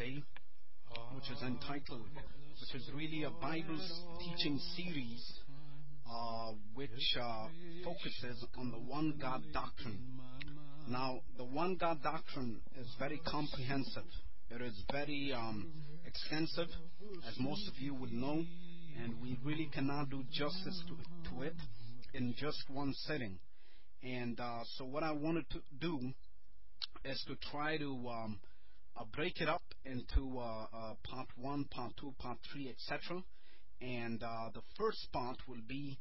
today, which is entitled, which is really a Bible teaching series, which focuses on the one God doctrine. Now, the one God doctrine is very comprehensive. It is very extensive, as most of you would know, and we really cannot do justice to it in just one sitting. And so what I wanted to do is to try to break it up into part 1, part 2, part 3, etc. And the first part will be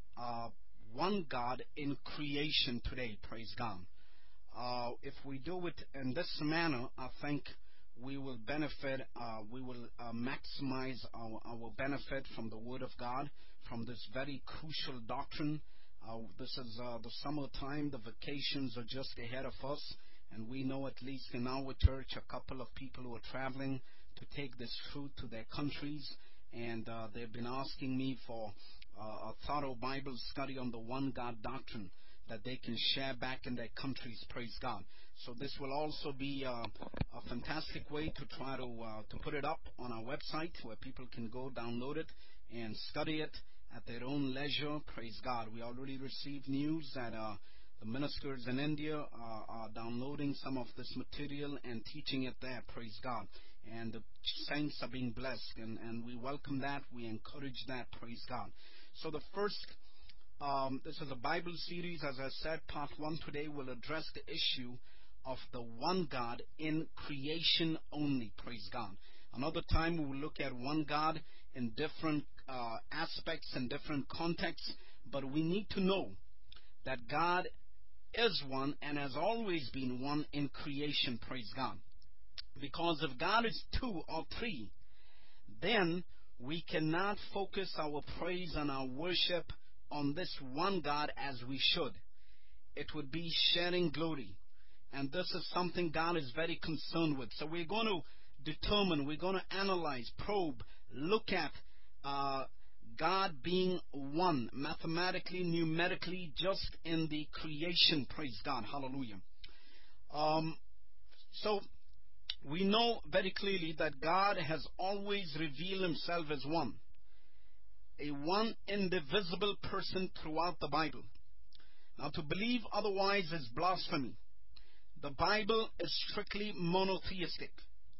one God in creation today, praise God. If we do it in this manner, I think we will benefit, we will maximize our benefit from the Word of God, from this very crucial doctrine. This is the summertime, the vacations are just ahead of us, and we know at least in our church a couple of people who are traveling to take this truth to their countries, and they've been asking me for a thorough Bible study on the one God doctrine that they can share back in their countries, praise God. So this will also be a fantastic way to try to put it up on our website where people can go download it and study it at their own leisure, praise God. We already received news that the ministers in India are downloading some of this material and teaching it there, praise God. And the saints are being blessed, and we welcome that, we encourage that, praise God. So the first this is a Bible series, as I said. Part 1 today will address the issue of the one God in creation only, praise God. Another time we will look at one God in different aspects and different contexts, but we need to know that God is one and has always been one in creation, praise God. Because if God is 2 or 3, then we cannot focus our praise and our worship on this one God as we should. It would be sharing glory. And this is something God is very concerned with. So we're going to determine, we're going to analyze, probe, look at God being one, mathematically, numerically, just in the creation, praise God, hallelujah. So we know very clearly that God has always revealed himself as one. A one indivisible person throughout the Bible. Now, to believe otherwise is blasphemy. The Bible is strictly monotheistic.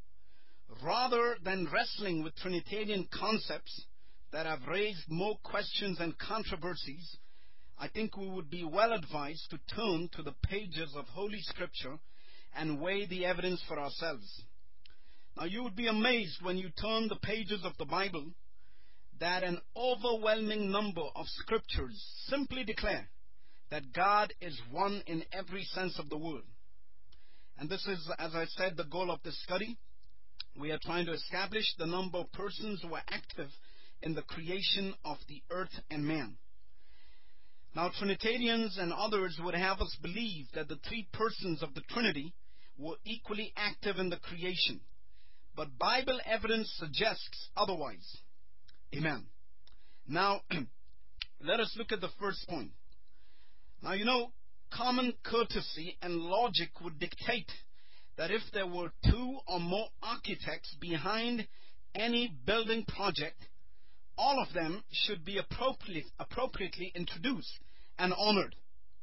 Rather than wrestling with Trinitarian concepts that have raised more questions and controversies, I think we would be well advised to turn to the pages of Holy Scripture and weigh the evidence for ourselves. Now, you would be amazed when you turn the pages of the Bible that an overwhelming number of scriptures simply declare that God is one in every sense of the word. And this is, as I said, the goal of this study. We are trying to establish the number of persons who are active in the creation of the earth and man. Now, Trinitarians and others would have us believe that the 3 persons of the Trinity were equally active in the creation. But Bible evidence suggests otherwise. Amen. Now, let us look at the first point. Now, you know, common courtesy and logic would dictate that if there were 2 or more architects behind any building project, all of them should be appropriately introduced and honored.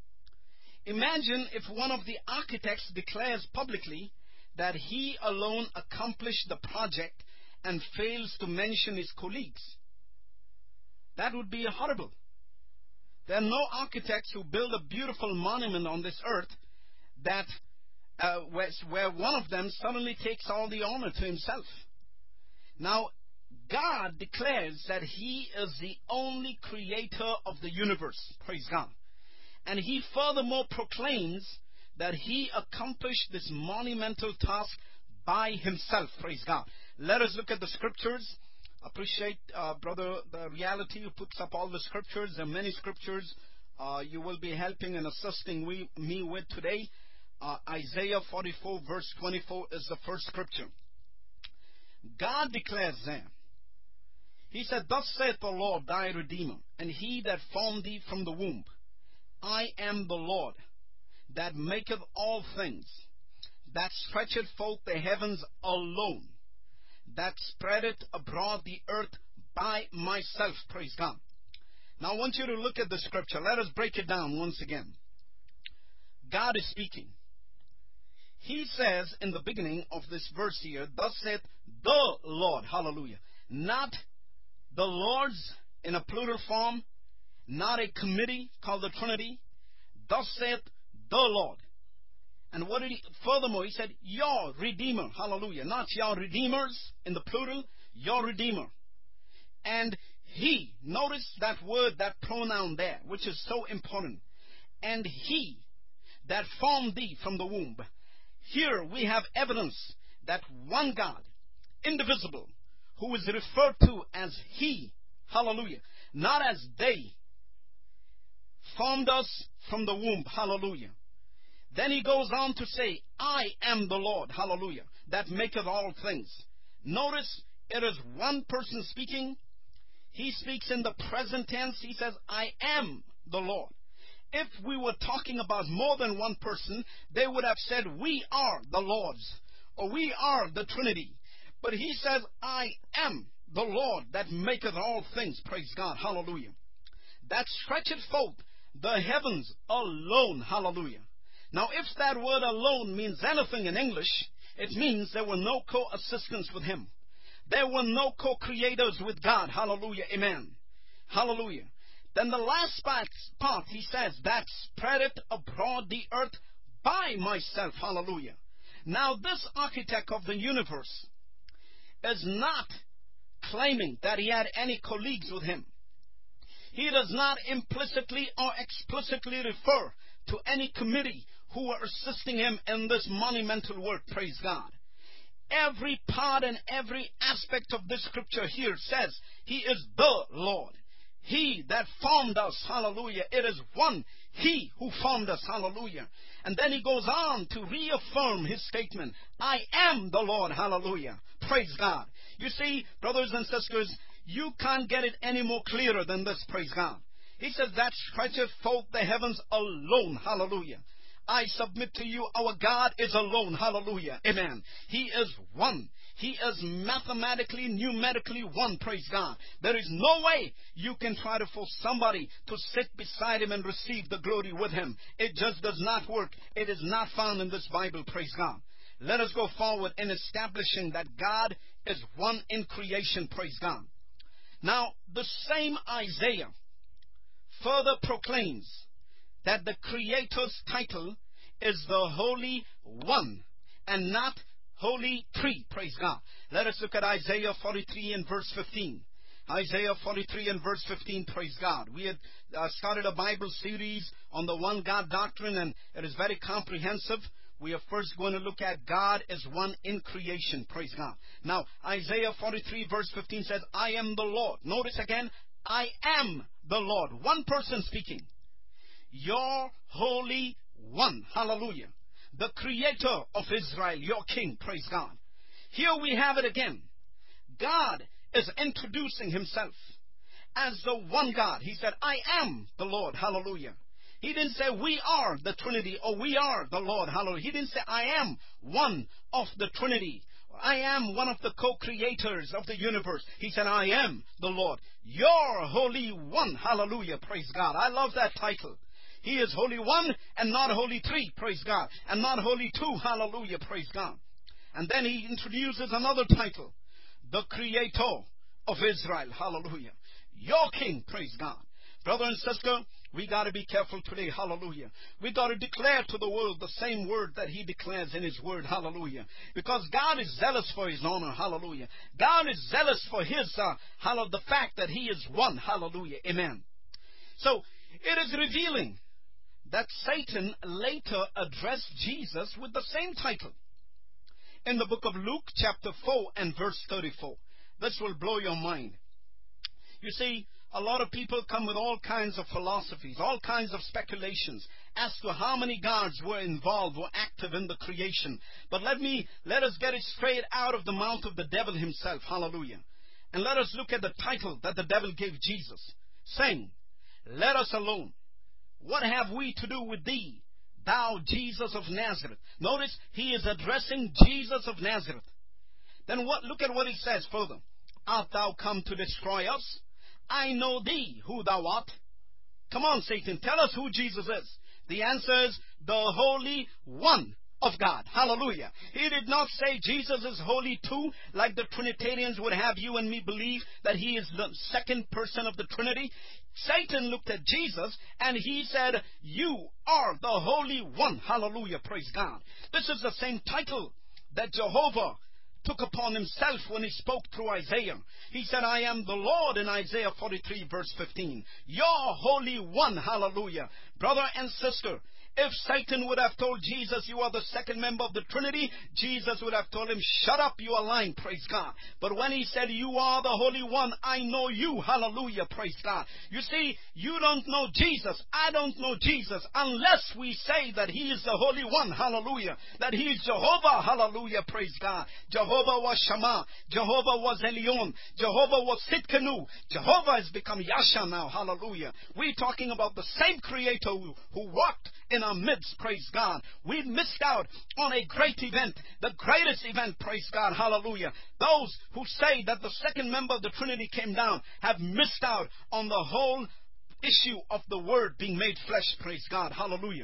Imagine if one of the architects declares publicly that he alone accomplished the project and fails to mention his colleagues. That would be horrible. There are no architects who build a beautiful monument on this earth that where one of them suddenly takes all the honor to himself. Now, God declares that he is the only creator of the universe, praise God. And he furthermore proclaims that he accomplished this monumental task by himself, praise God. Let us look at the scriptures. Appreciate, brother, the reality who puts up all the scriptures. There are many scriptures you will be helping and assisting me with today. Isaiah 44 verse 24 is the first scripture. God declares there, he said, "Thus saith the Lord thy Redeemer, and he that formed thee from the womb. I am the Lord, that maketh all things, that stretcheth forth the heavens alone, that spreadeth abroad the earth by myself. Praise God. Now I want you to look at the scripture. Let us break it down once again. God is speaking. He says in the beginning of this verse here, thus saith the Lord. Hallelujah. Not the Lord's in a plural form, not a committee called the Trinity. Thus saith the Lord. And what did he, furthermore, he said, your Redeemer. Hallelujah. Not your redeemers in the plural, your Redeemer. And he, notice that word, that pronoun there, which is so important. And he that formed thee from the womb. Here we have evidence that one God, indivisible, who is referred to as he, hallelujah, not as they, formed us from the womb, hallelujah. Then he goes on to say, I am the Lord, hallelujah, that maketh all things. Notice it is one person speaking. He speaks in the present tense. He says, I am the Lord. If we were talking about more than one person, they would have said, we are the Lord's, or we are the Trinity. But he says, I am the Lord that maketh all things. Praise God. Hallelujah. That stretcheth forth the heavens alone. Hallelujah. Now, if that word alone means anything in English, it means there were no co-assistants with him. There were no co-creators with God. Hallelujah. Amen. Hallelujah. Then the last part, he says, that spreadeth abroad the earth by myself. Hallelujah. Now, this architect of the universe is not claiming that he had any colleagues with him. He does not implicitly or explicitly refer to any committee who were assisting him in this monumental work. Praise God. Every part and every aspect of this scripture here says he is the Lord. He that formed us, hallelujah. It is one, he who formed us, hallelujah. And then he goes on to reaffirm his statement, I am the Lord, hallelujah. Praise God. You see, brothers and sisters, you can't get it any more clearer than this, praise God. He says, that stretcheth forth the heavens alone, hallelujah. I submit to you, our God is alone, hallelujah, amen. He is one. He is mathematically, numerically one, praise God. There is no way you can try to force somebody to sit beside him and receive the glory with him. It just does not work. It is not found in this Bible, praise God. Let us go forward in establishing that God is one in creation, praise God. Now, the same Isaiah further proclaims that the Creator's title is the Holy One and not Holy Three. Praise God. Let us look at Isaiah 43 and verse 15. Isaiah 43 and verse 15, praise God. We had started a Bible series on the one God doctrine, and it is very comprehensive. We are first going to look at God as one in creation. Praise God. Now, Isaiah 43 verse 15 says, I am the Lord. Notice again, I am the Lord. One person speaking. Your Holy One. Hallelujah. The Creator of Israel, your King. Praise God. Here we have it again. God is introducing himself as the one God. He said, I am the Lord. Hallelujah. He didn't say we are the Trinity or we are the Lord. Hallelujah. He didn't say I am one of the Trinity. I am one of the co-creators of the universe. He said I am the Lord. Your Holy One. Hallelujah. Praise God. I love that title. He is Holy One and not Holy Three. Praise God. And not Holy Two. Hallelujah. Praise God. And then he introduces another title. The Creator of Israel. Hallelujah. Your King. Praise God. Brother and sister, we got to be careful today. Hallelujah. We got to declare to the world the same word that he declares in his word. Hallelujah. Because God is zealous for his honor. Hallelujah. God is zealous for his, the fact that he is one. Hallelujah. Amen. So, it is revealing that Satan later addressed Jesus with the same title. In the book of Luke, chapter 4 and verse 34. This will blow your mind. You see, a lot of people come with all kinds of philosophies, all kinds of speculations as to how many gods were involved, were active in the creation. But let us get it straight out of the mouth of the devil himself. Hallelujah. And let us look at the title that the devil gave Jesus, saying, let us alone. What have we to do with thee, thou Jesus of Nazareth? Notice he is addressing Jesus of Nazareth. Then look at what he says further. Art thou come to destroy us? I know thee, who thou art. Come on, Satan, tell us who Jesus is. The answer is the Holy One of God. Hallelujah. He did not say Jesus is holy too, like the Trinitarians would have you and me believe that he is the second person of the Trinity. Satan looked at Jesus and he said, you are the Holy One. Hallelujah. Praise God. This is the same title that Jehovah took upon himself when he spoke through Isaiah. He said, I am the Lord in Isaiah 43 verse 15. Your Holy One. Hallelujah. Brother and sister, if Satan would have told Jesus, you are the second member of the Trinity, Jesus would have told him, shut up, you are lying, praise God. But when he said, you are the Holy One, I know you, hallelujah, praise God. You see, you don't know Jesus, I don't know Jesus, unless we say that he is the Holy One, hallelujah, that he is Jehovah, hallelujah, praise God. Jehovah was Shammah, Jehovah was Elyon, Jehovah was Sitkanu, Jehovah has become Yasha now, hallelujah. We're talking about the same Creator who walked in our midst, praise God. We've missed out on a great event, the greatest event, praise God, hallelujah. Those who say that the second member of the Trinity came down have missed out on the whole issue of the Word being made flesh, praise God, hallelujah.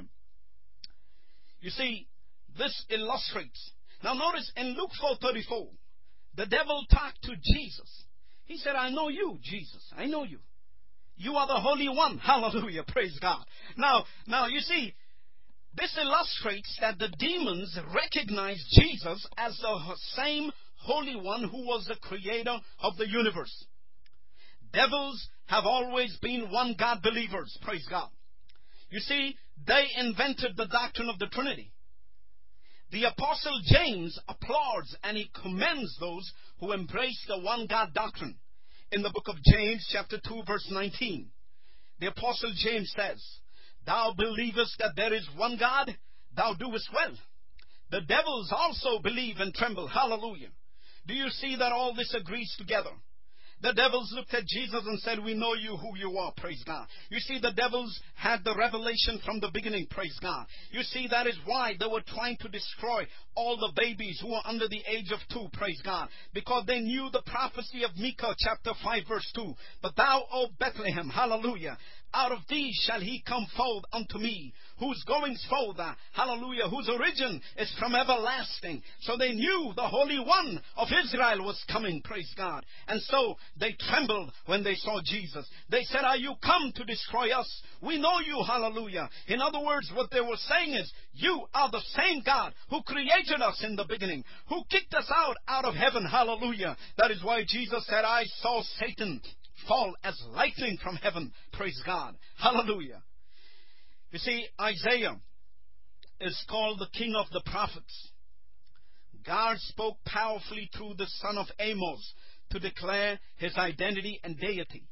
You see, this illustrates. Now notice in Luke 4:34, the devil talked to Jesus. He said, I know you, Jesus, I know you. You are the Holy One. Hallelujah. Praise God. Now, you see, this illustrates that the demons recognize Jesus as the same Holy One who was the creator of the universe. Devils have always been one God believers. Praise God. You see, they invented the doctrine of the Trinity. The Apostle James applauds and he commends those who embrace the one God doctrine. In the book of James, chapter 2, verse 19, the Apostle James says, thou believest that there is one God, thou doest well. The devils also believe and tremble. Hallelujah. Do you see that all this agrees together? The devils looked at Jesus and said, we know you who you are, praise God. You see, the devils had the revelation from the beginning, praise God. You see, that is why they were trying to destroy all the babies who are under the age of 2, praise God. Because they knew the prophecy of Micah chapter 5 verse 2. But thou, O Bethlehem, hallelujah, out of thee shall he come forth unto me, whose goings forth, hallelujah, whose origin is from everlasting. So they knew the Holy One of Israel was coming, praise God. And so they trembled when they saw Jesus. They said, are you come to destroy us? We know you, hallelujah. In other words, what they were saying is, you are the same God who created us in the beginning, who kicked us out of heaven, hallelujah. That is why Jesus said, I saw Satan fall as lightning from heaven, praise God, hallelujah. You see, Isaiah is called the king of the prophets. God spoke powerfully through the son of Amos to declare his identity and deity.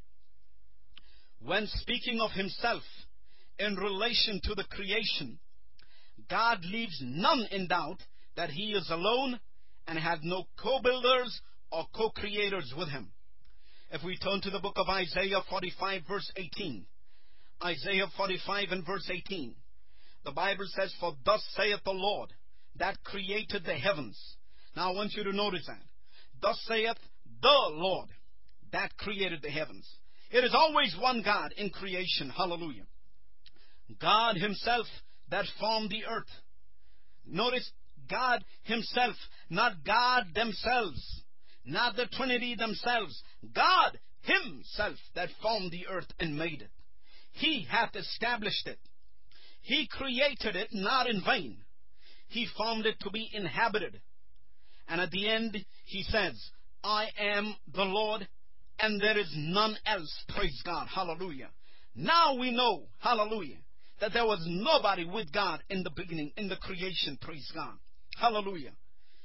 When speaking of himself in relation to the creation, God leaves none in doubt that he is alone and had no co-builders or co-creators with him. If we turn to the book of Isaiah 45 verse 18, Isaiah 45 and verse 18, the Bible says, for thus saith the Lord that created the heavens. Now I want you to notice that. Thus saith the Lord that created the heavens. It is always one God in creation. Hallelujah. God himself that formed the earth. Notice, God himself, not God themselves, not the Trinity themselves. God himself that formed the earth and made it. He hath established it. He created it not in vain. He formed it to be inhabited. And at the end, he says, I am the Lord, and there is none else. Praise God. Hallelujah. Now we know, hallelujah, that there was nobody with God in the beginning, in the creation. Praise God. Hallelujah.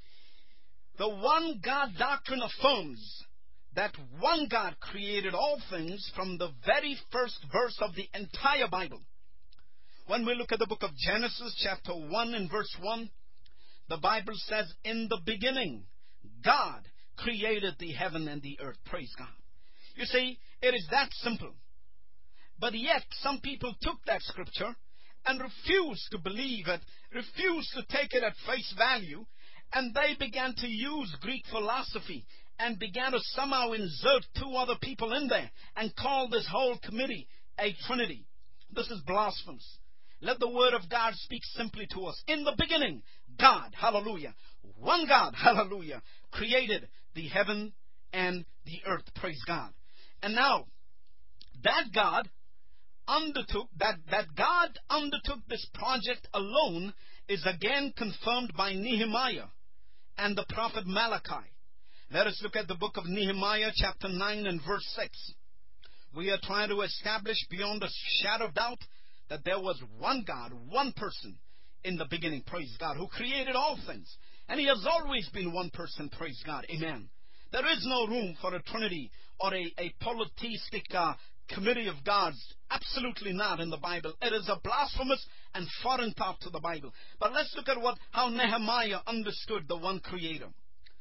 The one God doctrine affirms that one God created all things from the very first verse of the entire Bible. When we look at the book of Genesis, chapter 1 and verse 1, the Bible says, in the beginning, God created the heaven and the earth. Praise God. You see, it is that simple. But yet, some people took that scripture and refused to believe it, refused to take it at face value, And they began to use Greek philosophy and began to somehow insert two other people in there and call this whole committee a Trinity. This is blasphemous. Let the Word of God speak simply to us. In the beginning, God, hallelujah, one God, hallelujah, created the heaven and the earth. Praise God. And now, that God undertook this project alone is again confirmed by Nehemiah and the prophet Malachi. Let us look at the book of Nehemiah chapter 9 and verse 6. We are trying to establish beyond a shadow of doubt that there was one God, one person in the beginning, praise God, who created all things. And He has always been one person, praise God, amen. There is no room for a Trinity or a polytheistic committee of gods. Absolutely not in the Bible. It is a blasphemous and foreign thought to the Bible. But let's look at how Nehemiah understood the one Creator.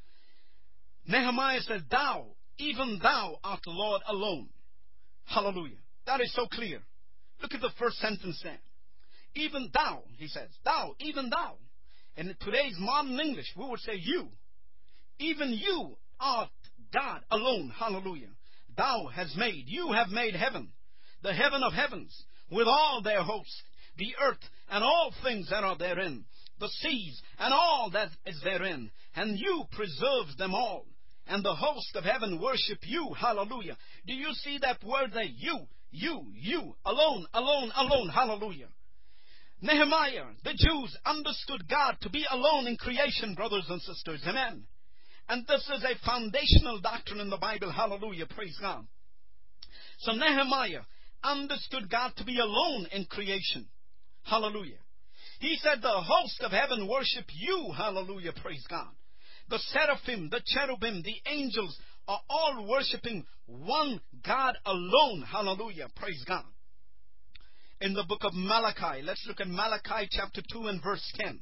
Nehemiah said, "Thou, even thou art the Lord alone." Hallelujah. That is so clear. Look at the first sentence there. Even thou, he says. Thou, even thou. In today's modern English, we would say you. Even you art God alone. Hallelujah. You have made heaven, the heaven of heavens, with all their host, the earth and all things that are therein, the seas and all that is therein, and you preserve them all. And the host of heaven worship you. Hallelujah. Do you see that word there? You, alone. Hallelujah. Nehemiah, the Jews understood God to be alone in creation, brothers and sisters. Amen. And this is a foundational doctrine in the Bible. Hallelujah. Praise God. So Nehemiah understood God to be alone in creation. Hallelujah. He said, the host of heaven worship you. Hallelujah. Praise God. The seraphim, the cherubim, the angels are all worshiping one God alone. Hallelujah. Praise God. In the book of Malachi, let's look at Malachi chapter 2 and verse 10.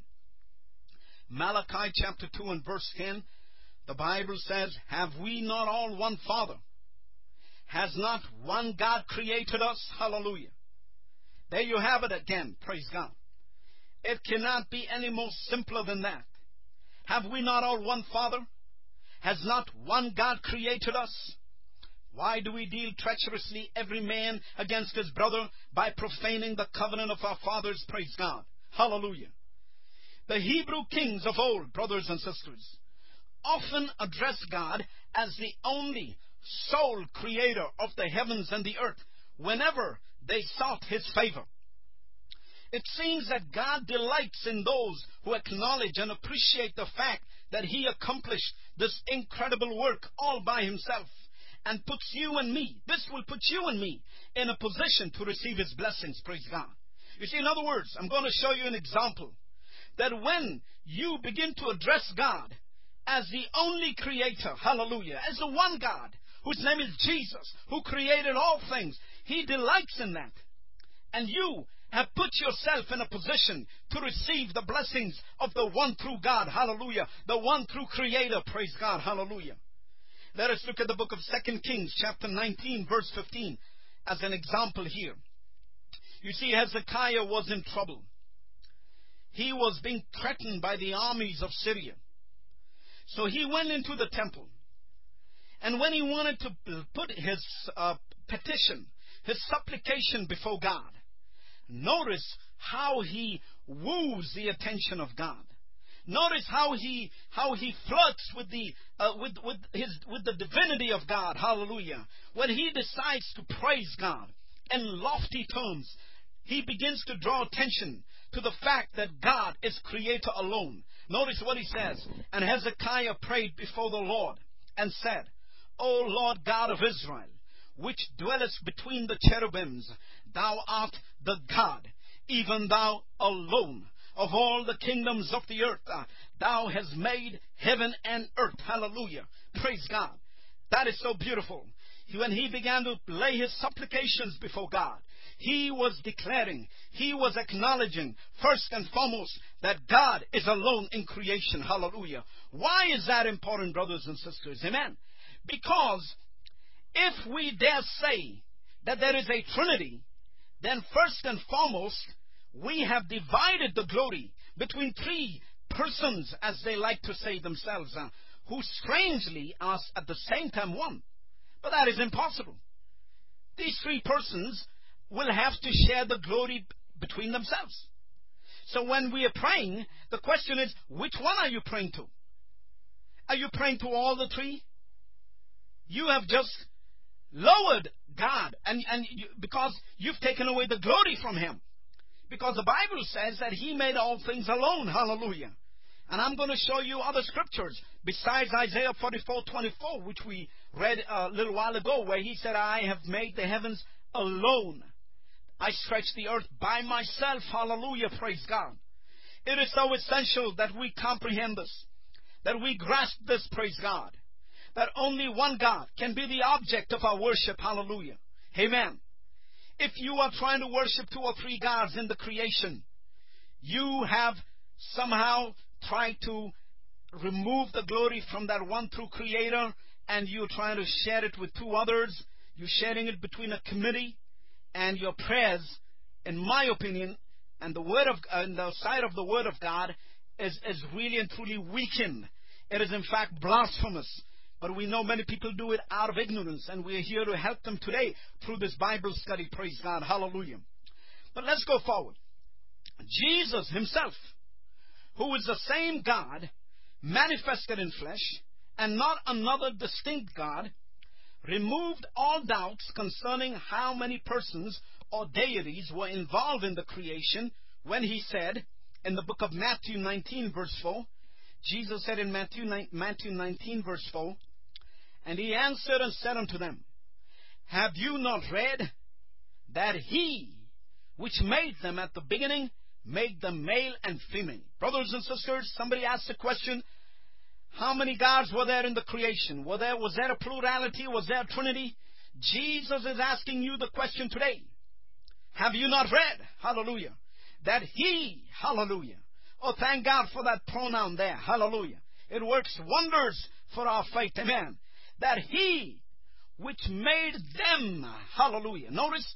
Malachi chapter 2 and verse 10. The Bible says, have we not all one Father? Has not one God created us? Hallelujah. There you have it again. Praise God. It cannot be any more simpler than that. Have we not all one Father? Has not one God created us? Why do we deal treacherously every man against his brother by profaning the covenant of our fathers? Praise God. Hallelujah. The Hebrew kings of old, brothers and sisters, often address God as the only sole creator of the heavens and the earth whenever they sought His favor. It seems that God delights in those who acknowledge and appreciate the fact that He accomplished this incredible work all by Himself and puts you and me, this will put you and me in a position to receive His blessings. Praise God. You see, in other words, I'm going to show you an example that when you begin to address God as the only creator, hallelujah, as the one God, whose name is Jesus, who created all things, He delights in that. And you have put yourself in a position to receive the blessings of the one true God, hallelujah, the one true Creator, praise God, hallelujah. Let us look at the book of 2 Kings, chapter 19, verse 15, as an example here. You see, Hezekiah was in trouble. He was being threatened by the armies of Syria. So he went into the temple. And when he wanted to put his petition, his supplication before God, notice how he woos the attention of God. Notice how he flirts with the divinity of God. Hallelujah. When he decides to praise God in lofty terms, he begins to draw attention to the fact that God is creator alone. Notice what he says. And Hezekiah prayed before the Lord and said, O Lord God of Israel, which dwellest between the cherubims, thou art the God, even thou alone, of all the kingdoms of the earth. Thou hast made heaven and earth. Hallelujah. Praise God. That is so beautiful. When he began to lay his supplications before God, he was declaring, he was acknowledging, first and foremost, that God is alone in creation. Hallelujah. Why is that important, brothers and sisters? Amen. Because if we dare say that there is a Trinity, then first and foremost, we have divided the glory between three persons, as they like to say themselves, who strangely are at the same time one. But that is impossible. These three persons will have to share the glory between themselves. So when we are praying, the question is, which one are you praying to? Are you praying to all the three? You have just lowered God, because you've taken away the glory from Him. Because the Bible says that He made all things alone. Hallelujah. And I'm going to show you other scriptures besides Isaiah 44:24, which we read a little while ago, where He said, I have made the heavens alone. I stretched the earth by myself. Hallelujah. Praise God. It is so essential that we comprehend this, that we grasp this, praise God, that only one God can be the object of our worship. Hallelujah. Amen. If you are trying to worship two or three gods in the creation, you have somehow tried to remove the glory from that one true Creator, and you're trying to share it with two others. You're sharing it between a committee, and your prayers, in my opinion, and the side of the Word of God is really and truly weakened. It is in fact blasphemous. But we know many people do it out of ignorance, and we are here to help them today through this Bible study. Praise God. Hallelujah. But let's go forward. Jesus Himself, who is the same God manifested in flesh and not another distinct God, removed all doubts concerning how many persons or deities were involved in the creation when He said in the book of Matthew 19 verse 4, Jesus said in Matthew 19 verse 4, and He answered and said unto them, have you not read that He which made them at the beginning made them male and female? Brothers and sisters, somebody asked the question, how many gods were there in the creation? Was there a plurality? Was there a trinity? Jesus is asking you the question today. Have you not read, hallelujah, that He, hallelujah, oh, thank God for that pronoun there, hallelujah. It works wonders for our faith, amen. That He which made them, hallelujah. Notice,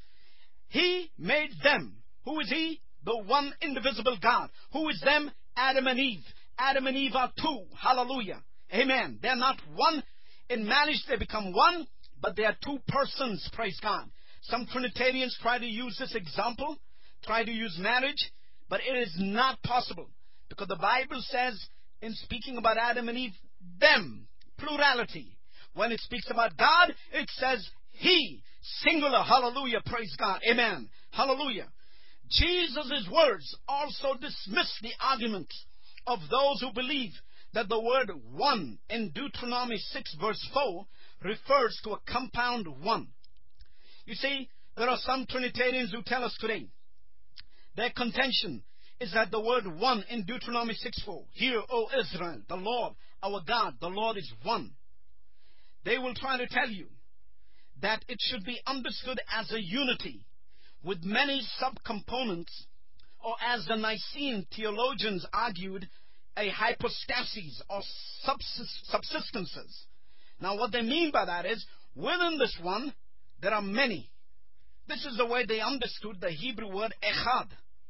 He made them. Who is He? The one indivisible God. Who is them? Adam and Eve. Adam and Eve are two, hallelujah, amen. They're not one. In marriage they become one, but they are two persons, praise God. Some Trinitarians try to use this example, try to use marriage, but it is not possible. Because the Bible says, in speaking about Adam and Eve, them, plurality. When it speaks about God, it says He, singular, hallelujah, praise God, amen, hallelujah. Jesus' words also dismiss the argument of those who believe that the word one in Deuteronomy 6 verse 4 refers to a compound one. You see, there are some Trinitarians who tell us today, their contention is that the word one in Deuteronomy 6:4, hear, O Israel, the Lord, our God, the Lord is one. They will try to tell you that it should be understood as a unity with many subcomponents, or as the Nicene theologians argued, a hypostasis or subsistences. Now what they mean by that is, within this one, there are many. This is the way they understood the Hebrew word echad.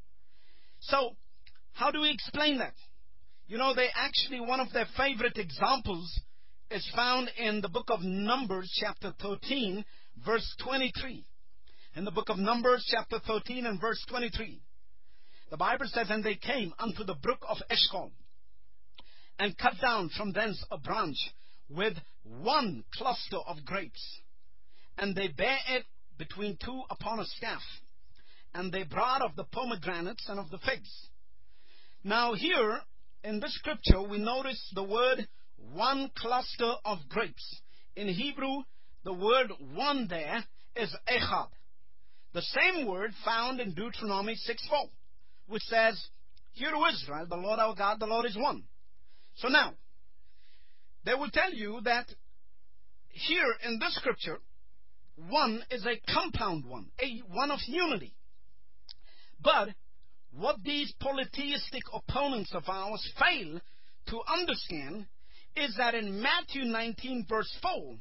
So, how do we explain that? You know, one of their favorite examples is found in the book of Numbers, chapter 13, verse 23. In the book of Numbers, chapter 13 and verse 23. The Bible says, and they came unto the brook of Eshcol, and cut down from thence a branch with one cluster of grapes. And they bare it between two upon a staff. And they brought of the pomegranates and of the figs. Now here, in this scripture, we notice the word one cluster of grapes. In Hebrew, the word one there is echad. The same word found in Deuteronomy 6:4, which says, hear, O Israel, the Lord our God, the Lord is one. So now, they will tell you that here in this scripture, one is a compound one, a one of unity. But what these polytheistic opponents of ours fail to understand is that in Matthew 19 verse 4,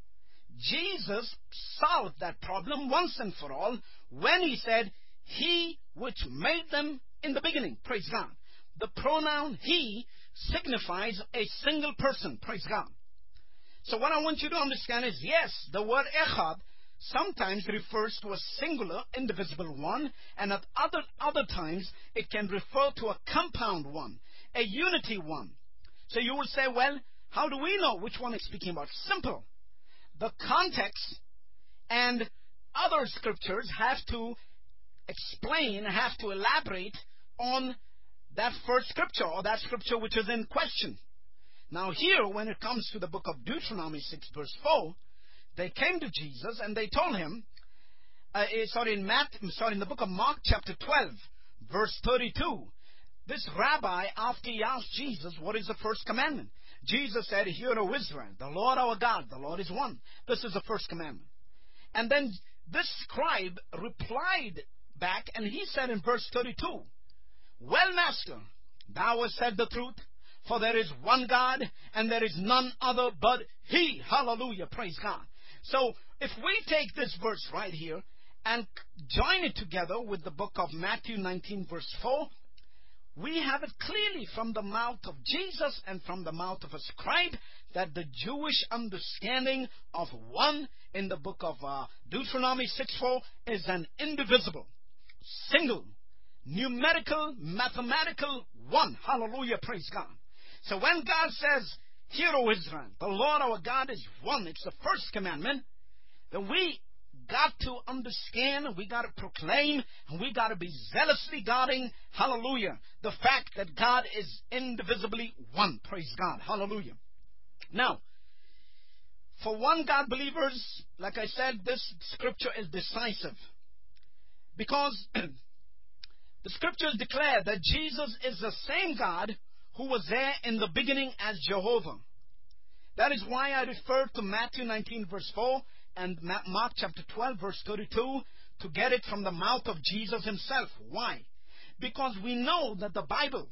Jesus solved that problem once and for all when He said, He which made them in the beginning. Praise God. the pronoun he signifies a single person. Praise God. So what I want you to understand is, yes, the word echad sometimes refers to a singular, indivisible one, and at other times it can refer to a compound one, a unity one. So you will say, well, how do we know which one it's speaking about? Simple. The context and other scriptures have to explain, have to elaborate on that first scripture, or that scripture which is in question. Now here, when it comes to the book of Deuteronomy 6 verse 4, they came to Jesus and they told him, in the book of Mark chapter 12 verse 32, this rabbi, after he asked Jesus, what is the first commandment? Jesus said, "Hear, O Israel, the Lord our God, the Lord is one." This is the first commandment. And then this scribe replied back, and he said in verse 32, "Well, Master, thou hast said the truth, for there is one God, and there is none other but He." Hallelujah, praise God. So if we take this verse right here and join it together with the book of Matthew 19 verse 4, we have it clearly from the mouth of Jesus and from the mouth of a scribe that the Jewish understanding of one in the book of Deuteronomy 6:4 is an indivisible, single, numerical, mathematical one. Hallelujah, praise God. So when God says, "Hear, O Israel, the Lord our God is one," it's the first commandment, then we got to understand, we got to proclaim, and we got to be zealously guarding, hallelujah, the fact that God is indivisibly one. Praise God. Hallelujah. Now, for one God believers, like I said, this scripture is decisive, because the scriptures declare that Jesus is the same God who was there in the beginning as Jehovah. That is why I refer to Matthew 19 verse 4 and Mark chapter 12 verse 32 to get it from the mouth of Jesus himself. Why? Because we know that the Bible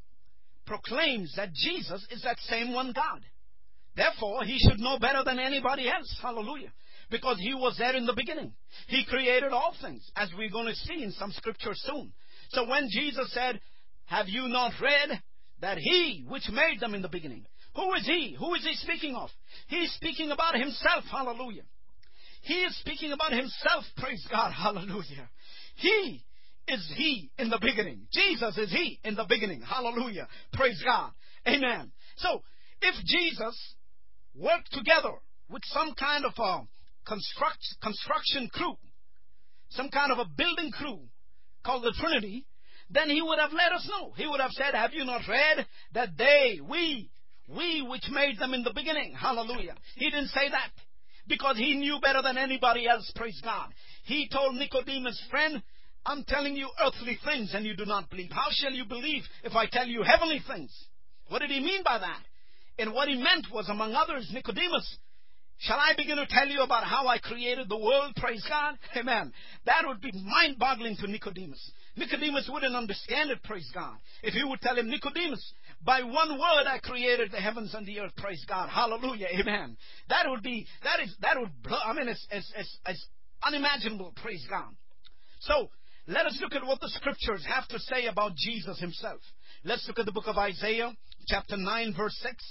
proclaims that Jesus is that same one God. Therefore, he should know better than anybody else. Hallelujah. Because he was there in the beginning. He created all things, as we're going to see in some scripture soon. So when Jesus said, "Have you not read that he which made them in the beginning?" Who is he? Who is he speaking of? He is speaking about himself. Hallelujah. He is speaking about himself. Praise God. Hallelujah. He is he in the beginning. Jesus is he in the beginning. Hallelujah. Praise God. Amen. So, if Jesus worked together with some kind of a construction crew, some kind of a building crew called the Trinity, then he would have let us know. He would have said, "Have you not read that we which made them in the beginning?" Hallelujah. He didn't say that because he knew better than anybody else. Praise God. He told Nicodemus, "Friend, I'm telling you earthly things and you do not believe. How shall you believe if I tell you heavenly things?" What did he mean by that? And what he meant was, among others, Nicodemus, shall I begin to tell you about how I created the world? Praise God. Amen. That would be mind-boggling to Nicodemus. Nicodemus wouldn't understand it, praise God. If you would tell him, "Nicodemus, by one word I created the heavens and the earth," praise God. Hallelujah. Amen. That would blow, it's unimaginable, praise God. So, let us look at what the scriptures have to say about Jesus himself. Let's look at the book of Isaiah, chapter 9, verse 6.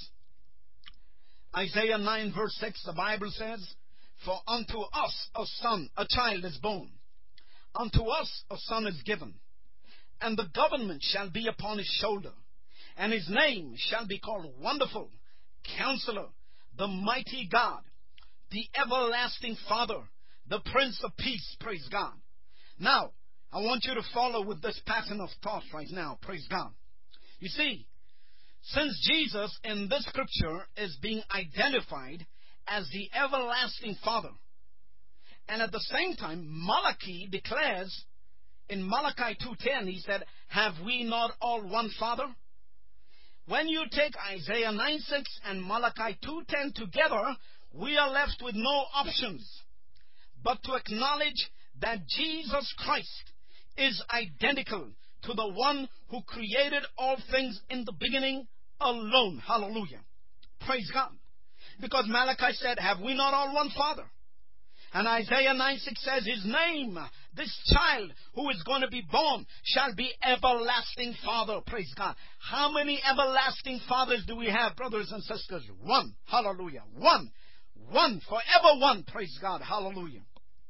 Isaiah 9 verse 6, the Bible says, "For unto us a child is born. Unto us a son is given. And the government shall be upon his shoulder. And his name shall be called Wonderful, Counselor, the Mighty God, the Everlasting Father, the Prince of Peace." Praise God. Now, I want you to follow with this pattern of thought right now. Praise God. You see, since Jesus in this scripture is being identified as the everlasting Father, and at the same time Malachi declares in Malachi 2:10, he said, "Have we not all one Father?" When you take Isaiah 9:6 and Malachi 2:10 together, we are left with no options but to acknowledge that Jesus Christ is identical to the one who created all things in the beginning alone. Hallelujah. Praise God. Because Malachi said, "Have we not all one Father?" And Isaiah 9:6 says, "His name this child who is going to be born shall be everlasting Father. Praise God. How many everlasting fathers do we have, brothers and sisters? One. Hallelujah. One. One. Forever one. Praise God. Hallelujah.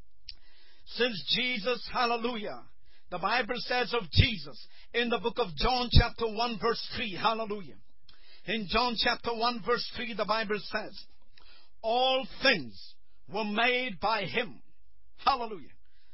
Since Jesus, hallelujah, the Bible says of Jesus in the book of John chapter 1 verse 3, hallelujah. In John chapter 1 verse 3, the Bible says, all things were made by Him. Hallelujah.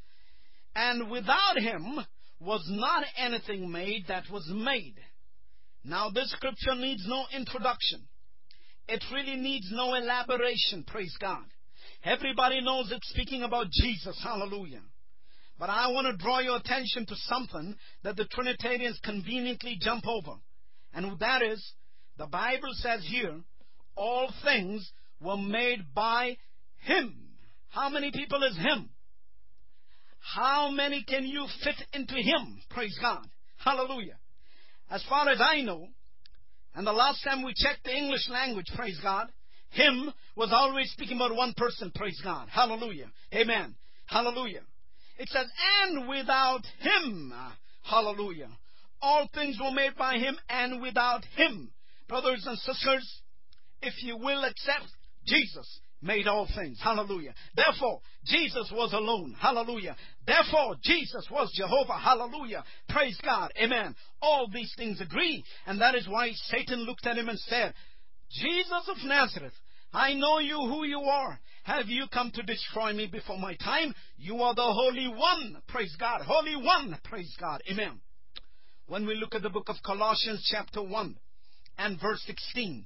And without Him was not anything made that was made. Now this scripture needs no introduction. It really needs no elaboration, praise God. Everybody knows it's speaking about Jesus, hallelujah. But I want to draw your attention to something that the Trinitarians conveniently jump over. And that is, the Bible says here, all things were made by Him. How many people is Him? How many can you fit into Him? Praise God. Hallelujah. As far as I know, and the last time we checked the English language, praise God, Him was always speaking about one person, praise God. Hallelujah. Amen. Hallelujah. It says, and without Him, hallelujah, all things were made by Him, and without Him. Brothers and sisters, if you will accept, Jesus made all things. Hallelujah. Therefore, Jesus was alone. Hallelujah. Therefore, Jesus was Jehovah. Hallelujah. Praise God. Amen. All these things agree. And that is why Satan looked at Him and said, Jesus of Nazareth, I know you who you are. Have you come to destroy me before my time? You are the Holy One. Praise God. Holy One. Praise God. Amen. When we look at the book of Colossians chapter 1 and verse 16,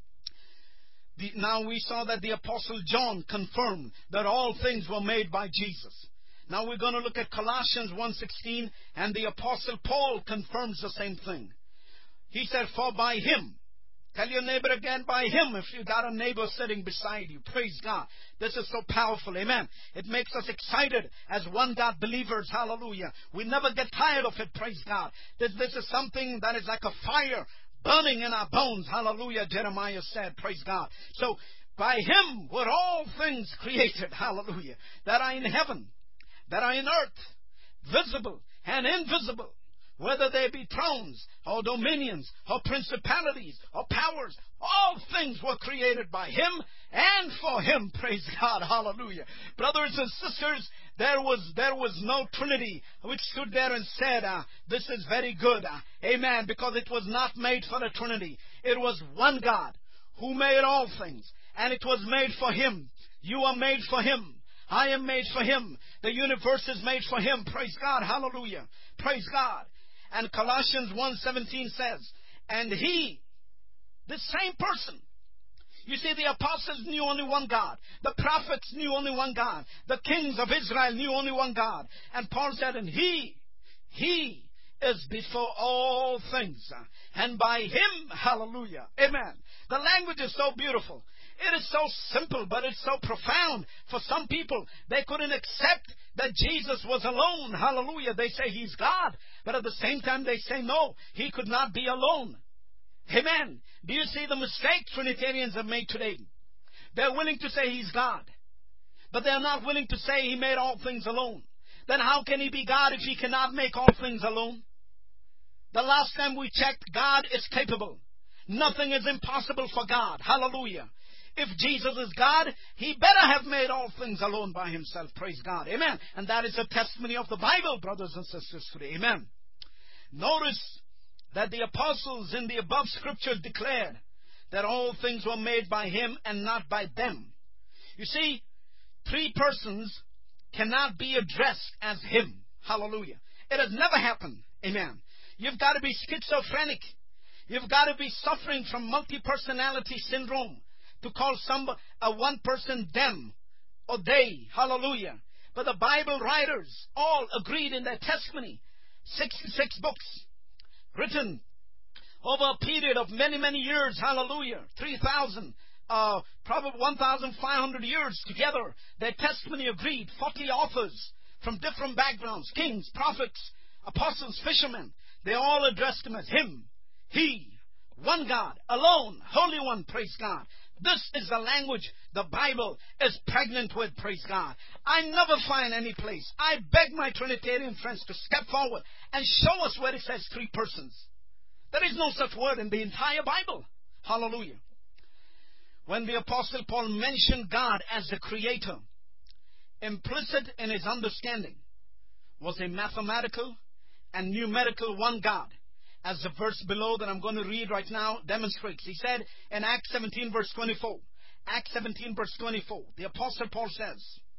now we saw that the Apostle John confirmed that all things were made by Jesus. Now we're going to look at Colossians 1:16, and the Apostle Paul confirms the same thing. He said, for by Him, tell your neighbor again, by Him, if you got a neighbor sitting beside you. Praise God. This is so powerful. Amen. It makes us excited as one God believers. Hallelujah. We never get tired of it. Praise God. This is something that is like a fire burning in our bones. Hallelujah. Jeremiah said. Praise God. So by Him were all things created. Hallelujah. That are in heaven, that are in earth, visible and invisible. Whether they be thrones or dominions or principalities or powers, all things were created by Him and for Him. Praise God. Hallelujah. Brothers and sisters, there was no Trinity which stood there and said, this is very good. Amen. Because it was not made for the Trinity. It was one God who made all things. And it was made for Him. You are made for Him. I am made for Him. The universe is made for Him. Praise God. Hallelujah. Praise God. And Colossians 1:17 says, and He, the same person. You see, the apostles knew only one God. The prophets knew only one God. The kings of Israel knew only one God. And Paul said, and He is before all things. And by Him, hallelujah, amen. The language is so beautiful. It is so simple, but it's so profound. For some people, they couldn't accept that Jesus was alone. Hallelujah. They say He's God. But at the same time, they say, no, He could not be alone. Amen. Do you see the mistake Trinitarians have made today? They're willing to say He's God, but they're not willing to say He made all things alone. Then how can He be God if He cannot make all things alone? The last time we checked, God is capable. Nothing is impossible for God. Hallelujah. If Jesus is God, He better have made all things alone by Himself. Praise God. Amen. And that is a testimony of the Bible, brothers and sisters, today. Amen. Notice that the apostles in the above scriptures declared that all things were made by Him and not by them. You see, three persons cannot be addressed as Him. Hallelujah. It has never happened. Amen. You've got to be schizophrenic. You've got to be suffering from multi-personality syndrome to call one person them or they. Hallelujah. But the Bible writers all agreed in their testimony. 66 books written over a period of many, many years. Hallelujah. 3,000, probably 1,500 years together. Their testimony agreed. 40 authors from different backgrounds, kings, prophets, apostles, fishermen. They all addressed Him as Him, He, one God, alone, Holy One, praise God. This is the language the Bible is pregnant with, praise God. I never find any place. I beg my Trinitarian friends to step forward and show us where it says three persons. There is no such word in the entire Bible. Hallelujah. When the Apostle Paul mentioned God as the Creator, implicit in his understanding was a mathematical and numerical one God, as the verse below that I'm going to read right now demonstrates. He said in Acts 17 verse 24, Acts 17 verse 24, the Apostle Paul says,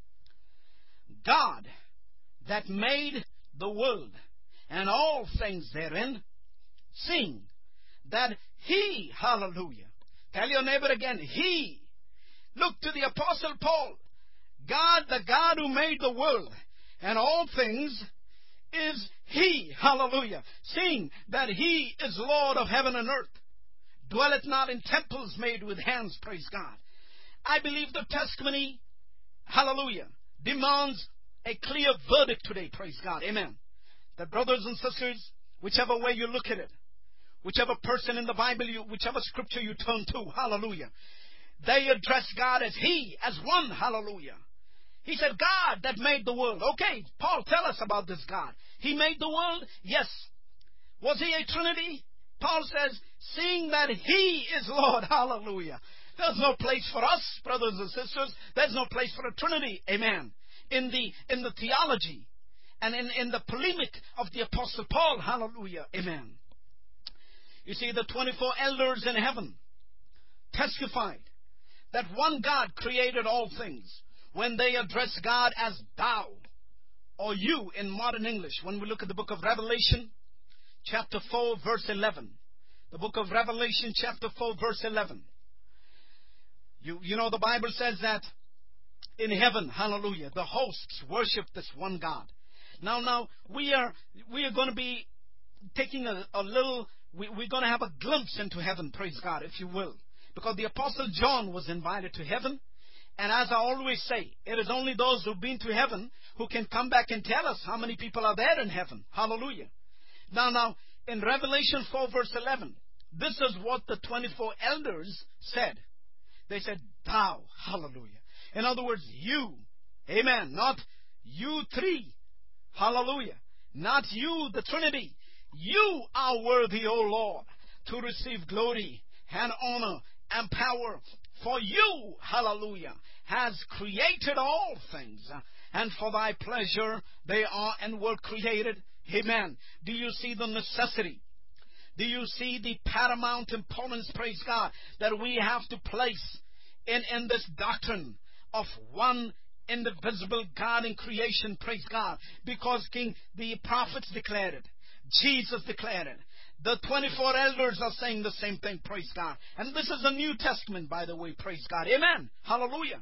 God that made the world and all things therein, seeing that He, hallelujah, tell your neighbor again, He, look to the Apostle Paul, God, the God who made the world and all things, is He, hallelujah, seeing that He is Lord of heaven and earth, dwelleth not in temples made with hands, praise God. I believe the testimony, hallelujah, demands a clear verdict today, praise God, amen. That brothers and sisters, whichever way you look at it, whichever person in the Bible, whichever scripture you turn to, hallelujah, they address God as He, as one, hallelujah. He said, God that made the world. Okay, Paul, tell us about this God. He made the world? Yes. Was He a Trinity? Paul says, seeing that He is Lord, hallelujah. There's no place for us, brothers and sisters. There's no place for a Trinity, amen. In the theology and in the polemic of the Apostle Paul, hallelujah, amen. You see, the 24 elders in heaven testified that one God created all things. When they address God as thou or you in modern English, when we look at the book of Revelation, chapter 4, verse 11. The book of Revelation, chapter 4, verse 11. You know, the Bible says that in heaven, hallelujah, the hosts worship this one God. Now, we are going to be taking a little, we're going to have a glimpse into heaven, praise God, if you will. Because the Apostle John was invited to heaven. And as I always say, it is only those who've been to heaven who can come back and tell us how many people are there in heaven. Hallelujah. Now, in Revelation 4 verse 11, this is what the 24 elders said. They said, thou, hallelujah. In other words, you, amen, not you three, hallelujah. Not you, the Trinity. You are worthy, O Lord, to receive glory and honor and power. For you, hallelujah, has created all things, and for thy pleasure they are and were created. Amen. Do you see the necessity? Do you see the paramount importance, praise God, that we have to place in this doctrine of one indivisible God in creation, praise God? Because the prophets declared it. Jesus declared it. The 24 elders are saying the same thing, praise God. And this is the New Testament, by the way, praise God. Amen. Hallelujah.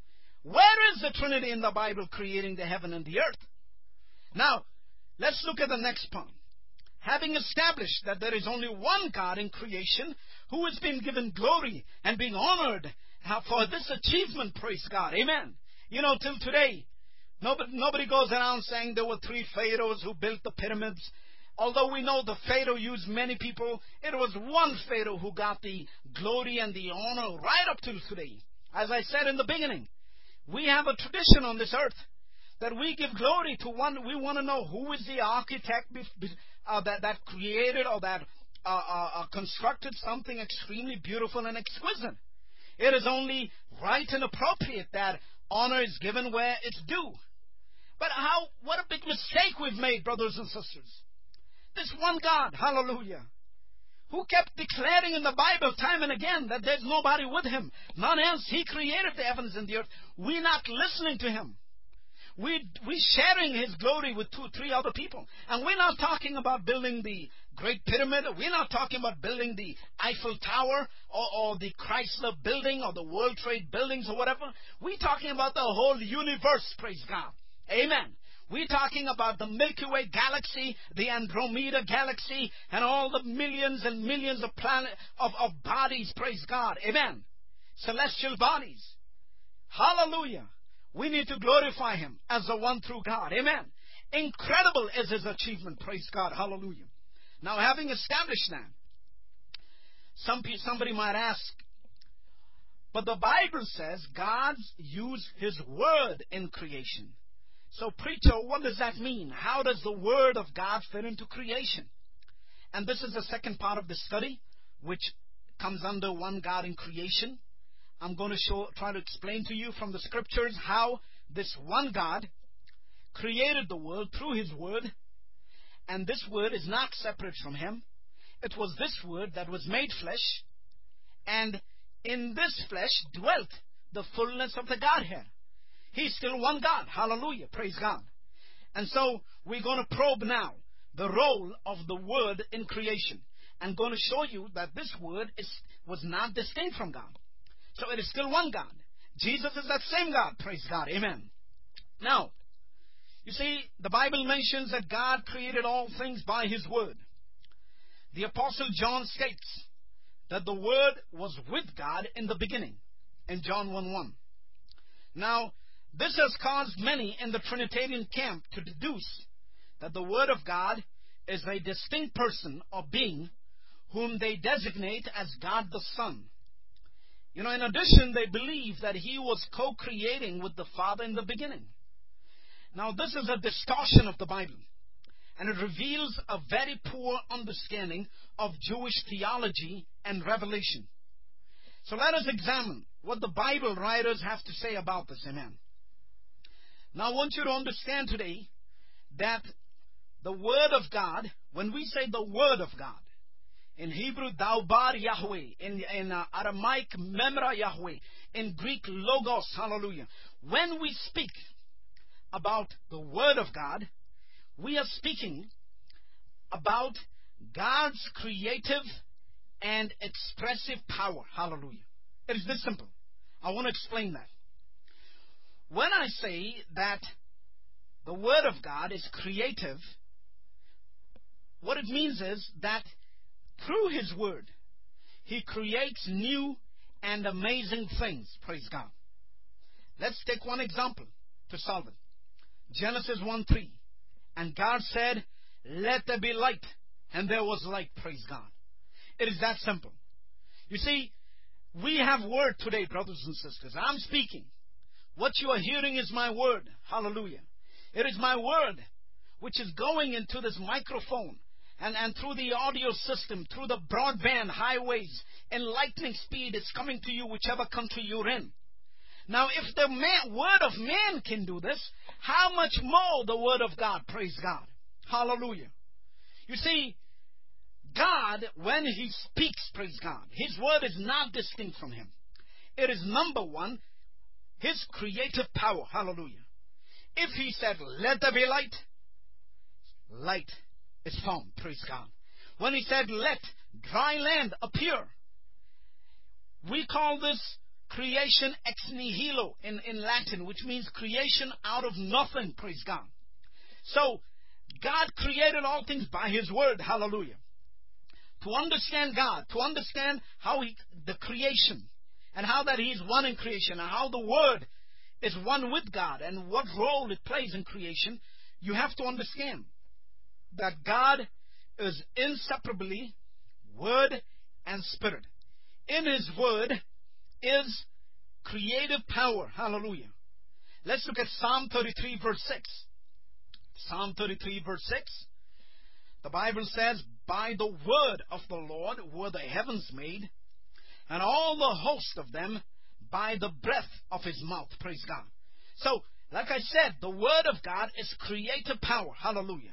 Where is the Trinity in the Bible creating the heaven and the earth? Now, let's look at the next point. Having established that there is only one God in creation who has been given glory and being honored for this achievement, praise God. Amen. You know, till today, nobody goes around saying there were three pharaohs who built the pyramids. Although we know the Pharaoh used many people, it was one Pharaoh who got the glory and the honor right up till today. As I said in the beginning, we have a tradition on this earth that we give glory to one. We want to know who is the architect that created or that constructed something extremely beautiful and exquisite. It is only right and appropriate that honor is given where it's due. But what a big mistake we've made, brothers and sisters. This one God, hallelujah, who kept declaring in the Bible time and again that there's nobody with Him, none else. He created the heavens and the earth. We're not listening to Him. We're sharing His glory with 2 or 3 other people. And we're not talking about building the Great Pyramid. We're not talking about building the Eiffel Tower or the Chrysler Building or the World Trade Buildings or whatever. We're talking about the whole universe, praise God. Amen. We're talking about the Milky Way galaxy, the Andromeda galaxy, and all the millions and millions of of bodies, praise God. Amen. Celestial bodies. Hallelujah. We need to glorify Him as the one true God. Amen. Incredible is His achievement, praise God. Hallelujah. Now, having established that, somebody might ask, But the Bible says God used His Word in creation. So, preacher, what does that mean? How does the Word of God fit into creation? And this is the second part of the study, which comes under one God in creation. I'm going to try to explain to you from the Scriptures how this one God created the world through His Word, and this Word is not separate from Him. It was this Word that was made flesh, and in this flesh dwelt the fullness of the Godhead. He's still one God. Hallelujah. Praise God. And so we're going to probe now the role of the Word in creation, and going to show you that this Word was not distinct from God. So it is still one God. Jesus is that same God. Praise God. Amen. Now, you see, the Bible mentions that God created all things by His Word. The Apostle John states that the Word was with God in the beginning, in John 1:1. Now, this has caused many in the Trinitarian camp to deduce that the Word of God is a distinct person or being whom they designate as God the Son. In addition, they believe that He was co-creating with the Father in the beginning. Now, this is a distortion of the Bible, and it reveals a very poor understanding of Jewish theology and revelation. So let us examine what the Bible writers have to say about this. Amen. Now, I want you to understand today that the Word of God, when we say the Word of God, in Hebrew, Daubar Yahweh, in Aramaic, Memra Yahweh, in Greek, Logos, hallelujah. When we speak about the Word of God, we are speaking about God's creative and expressive power. Hallelujah. It is this simple. I want to explain that. When I say that the Word of God is creative, what it means is that through His Word, He creates new and amazing things. Praise God. Let's take one example to solve it. Genesis 1:3. And God said, "Let there be light." And there was light. Praise God. It is that simple. You see, we have word today, brothers and sisters. I'm speaking. What you are hearing is my word. Hallelujah. It is my word which is going into this microphone and through the audio system, through the broadband highways, in lightning speed, it's coming to you whichever country you're in. Now, if the word of man can do this, how much more the Word of God? Praise God. Hallelujah. You see, God, when He speaks, praise God, His Word is not distinct from Him. It is, number one, His creative power. Hallelujah. If He said, "Let there be light," light is formed. Praise God. When He said, "Let dry land appear," we call this creation ex nihilo in Latin, which means creation out of nothing. Praise God. So, God created all things by His Word. Hallelujah. To understand God, to understand how the creation, and how that He is one in creation, and how the Word is one with God, and what role it plays in creation, you have to understand that God is inseparably Word and Spirit. In His Word is creative power. Hallelujah. Let's look at Psalm 33 verse 6. Psalm 33 verse 6. The Bible says, "By the word of the Lord were the heavens made, and all the host of them by the breath of His mouth." Praise God. So, like I said, the Word of God is creative power. Hallelujah.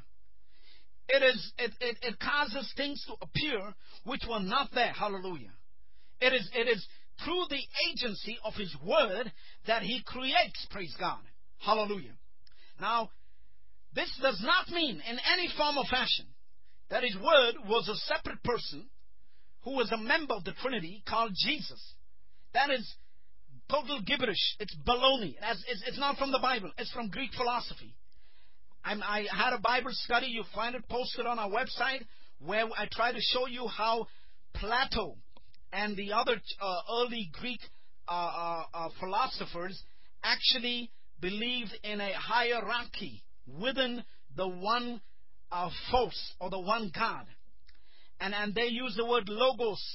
It causes things to appear which were not there. Hallelujah. It is through the agency of His Word that He creates. Praise God. Hallelujah. Now, this does not mean in any form or fashion that His Word was a separate person who was a member of the Trinity called Jesus. That is total gibberish. It's baloney. It's not from the Bible. It's from Greek philosophy. I had a Bible study. You find it posted on our website, where I try to show you how Plato and the other early Greek philosophers actually believed in a hierarchy within the one force or the one God. And they use the word logos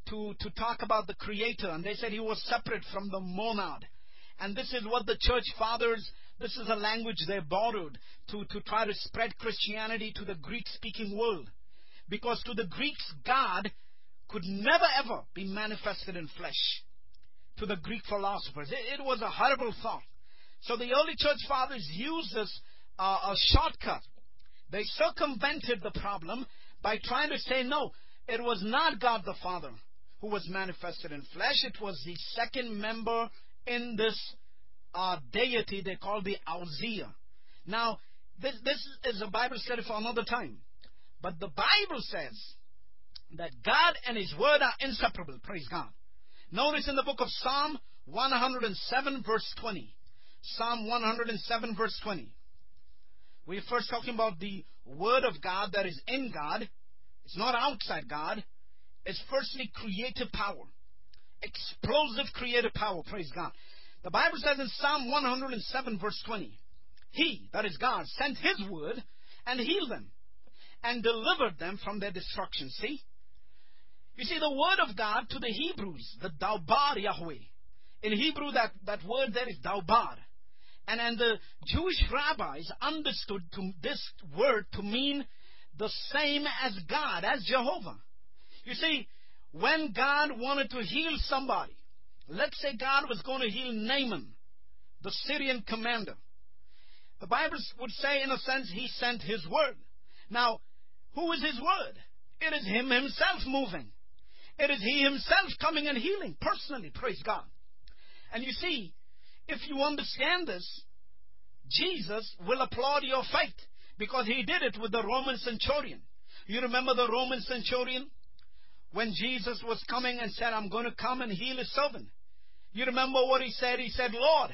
to talk about the Creator, and they said he was separate from the monad. And this is what the church fathers, this is a language they borrowed to try to spread Christianity to the Greek-speaking world. Because to the Greeks, God could never ever be manifested in flesh. To the Greek philosophers, it was a horrible thought. So the early church fathers used this a shortcut. They circumvented the problem by trying to say, no, it was not God the Father who was manifested in flesh. It was the second member in this deity they call the Ousia. Now, this is a Bible study for another time. But the Bible says that God and His Word are inseparable. Praise God. Notice in the book of Psalm 107 verse 20. Psalm 107 verse 20. We're first talking about the Word of God that is in God. It's not outside God. It's firstly creative power. Explosive creative power. Praise God. The Bible says in Psalm 107 verse 20, He, that is God, sent His word and healed them and delivered them from their destruction. See? You see, the word of God to the Hebrews, the Daubar Yahweh. In Hebrew, that word there is Daubar. And the Jewish rabbis understood this word to mean the same as God, as Jehovah. You see, when God wanted to heal somebody, let's say God was going to heal Naaman, the Syrian commander. The Bible would say, in a sense, He sent His word. Now, who is His word? It is Him Himself moving. It is He Himself coming and healing personally. Praise God. And you see, if you understand this, Jesus will applaud your faith because He did it with the Roman centurion. You remember the Roman centurion? When Jesus was coming and said, I'm going to come and heal His servant. You remember what he said? He said, Lord,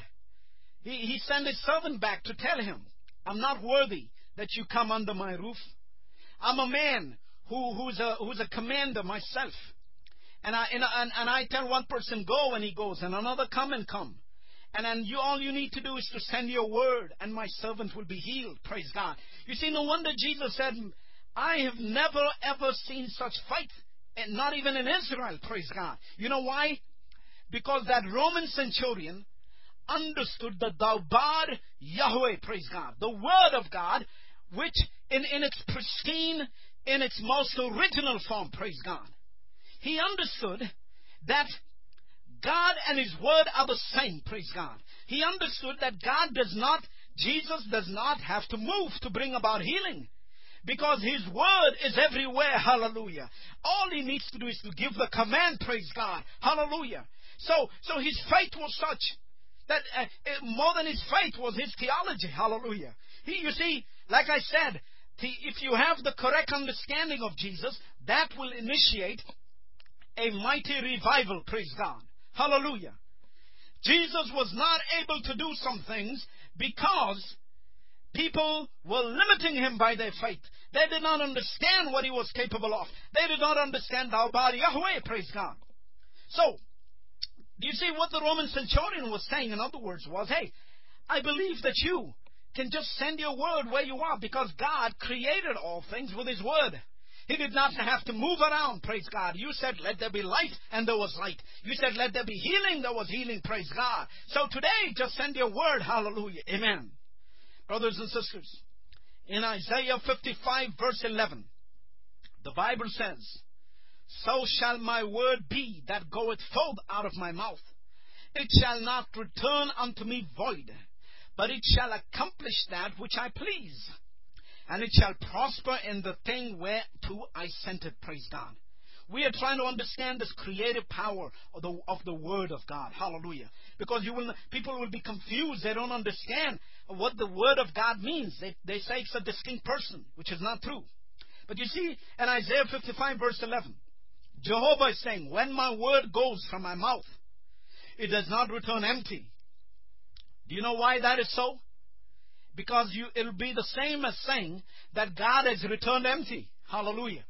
he sent His servant back to tell him, I'm not worthy that you come under my roof. I'm a man who's a commander myself. And I tell one person, go, and he goes, and another, come and come. And then all you need to do is to send your word, and my servant will be healed. Praise God. You see, no wonder Jesus said, I have never ever seen such faith, and not even in Israel. Praise God. You know why? Because that Roman centurion understood the Daubar Yahweh, praise God, the Word of God, which in its pristine, in its most original form, praise God. He understood that God and His Word are the same, praise God. He understood that Jesus does not have to move to bring about healing. Because His Word is everywhere, hallelujah. All He needs to do is to give the command, praise God, hallelujah. So His faith was such that more than His faith was His theology, hallelujah. You see, like I said, if you have the correct understanding of Jesus, that will initiate a mighty revival, praise God, hallelujah. Jesus was not able to do some things because people were limiting Him by their faith. They did not understand what He was capable of. They did not understand Daubar Yahweh, praise God. So, you see what the Roman centurion was saying, in other words, was, hey, I believe that you can just send your word where you are because God created all things with His word. He did not have to move around, praise God. You said, let there be light, and there was light. You said, let there be healing, there was healing, praise God. So today, just send your word, hallelujah, amen. Brothers and sisters, in Isaiah 55 verse 11, the Bible says, so shall my word be that goeth forth out of my mouth. It shall not return unto me void, but it shall accomplish that which I please. And it shall prosper in the thing whereto I sent it, praise God. We are trying to understand this creative power of the Word of God. Hallelujah. Because people will be confused. They don't understand what the Word of God means. They say it's a distinct person, which is not true. But you see, in Isaiah 55 verse 11, Jehovah is saying, when my word goes from my mouth, it does not return empty. Do you know why that is so? Because it'll be the same as saying that God has returned empty. Hallelujah.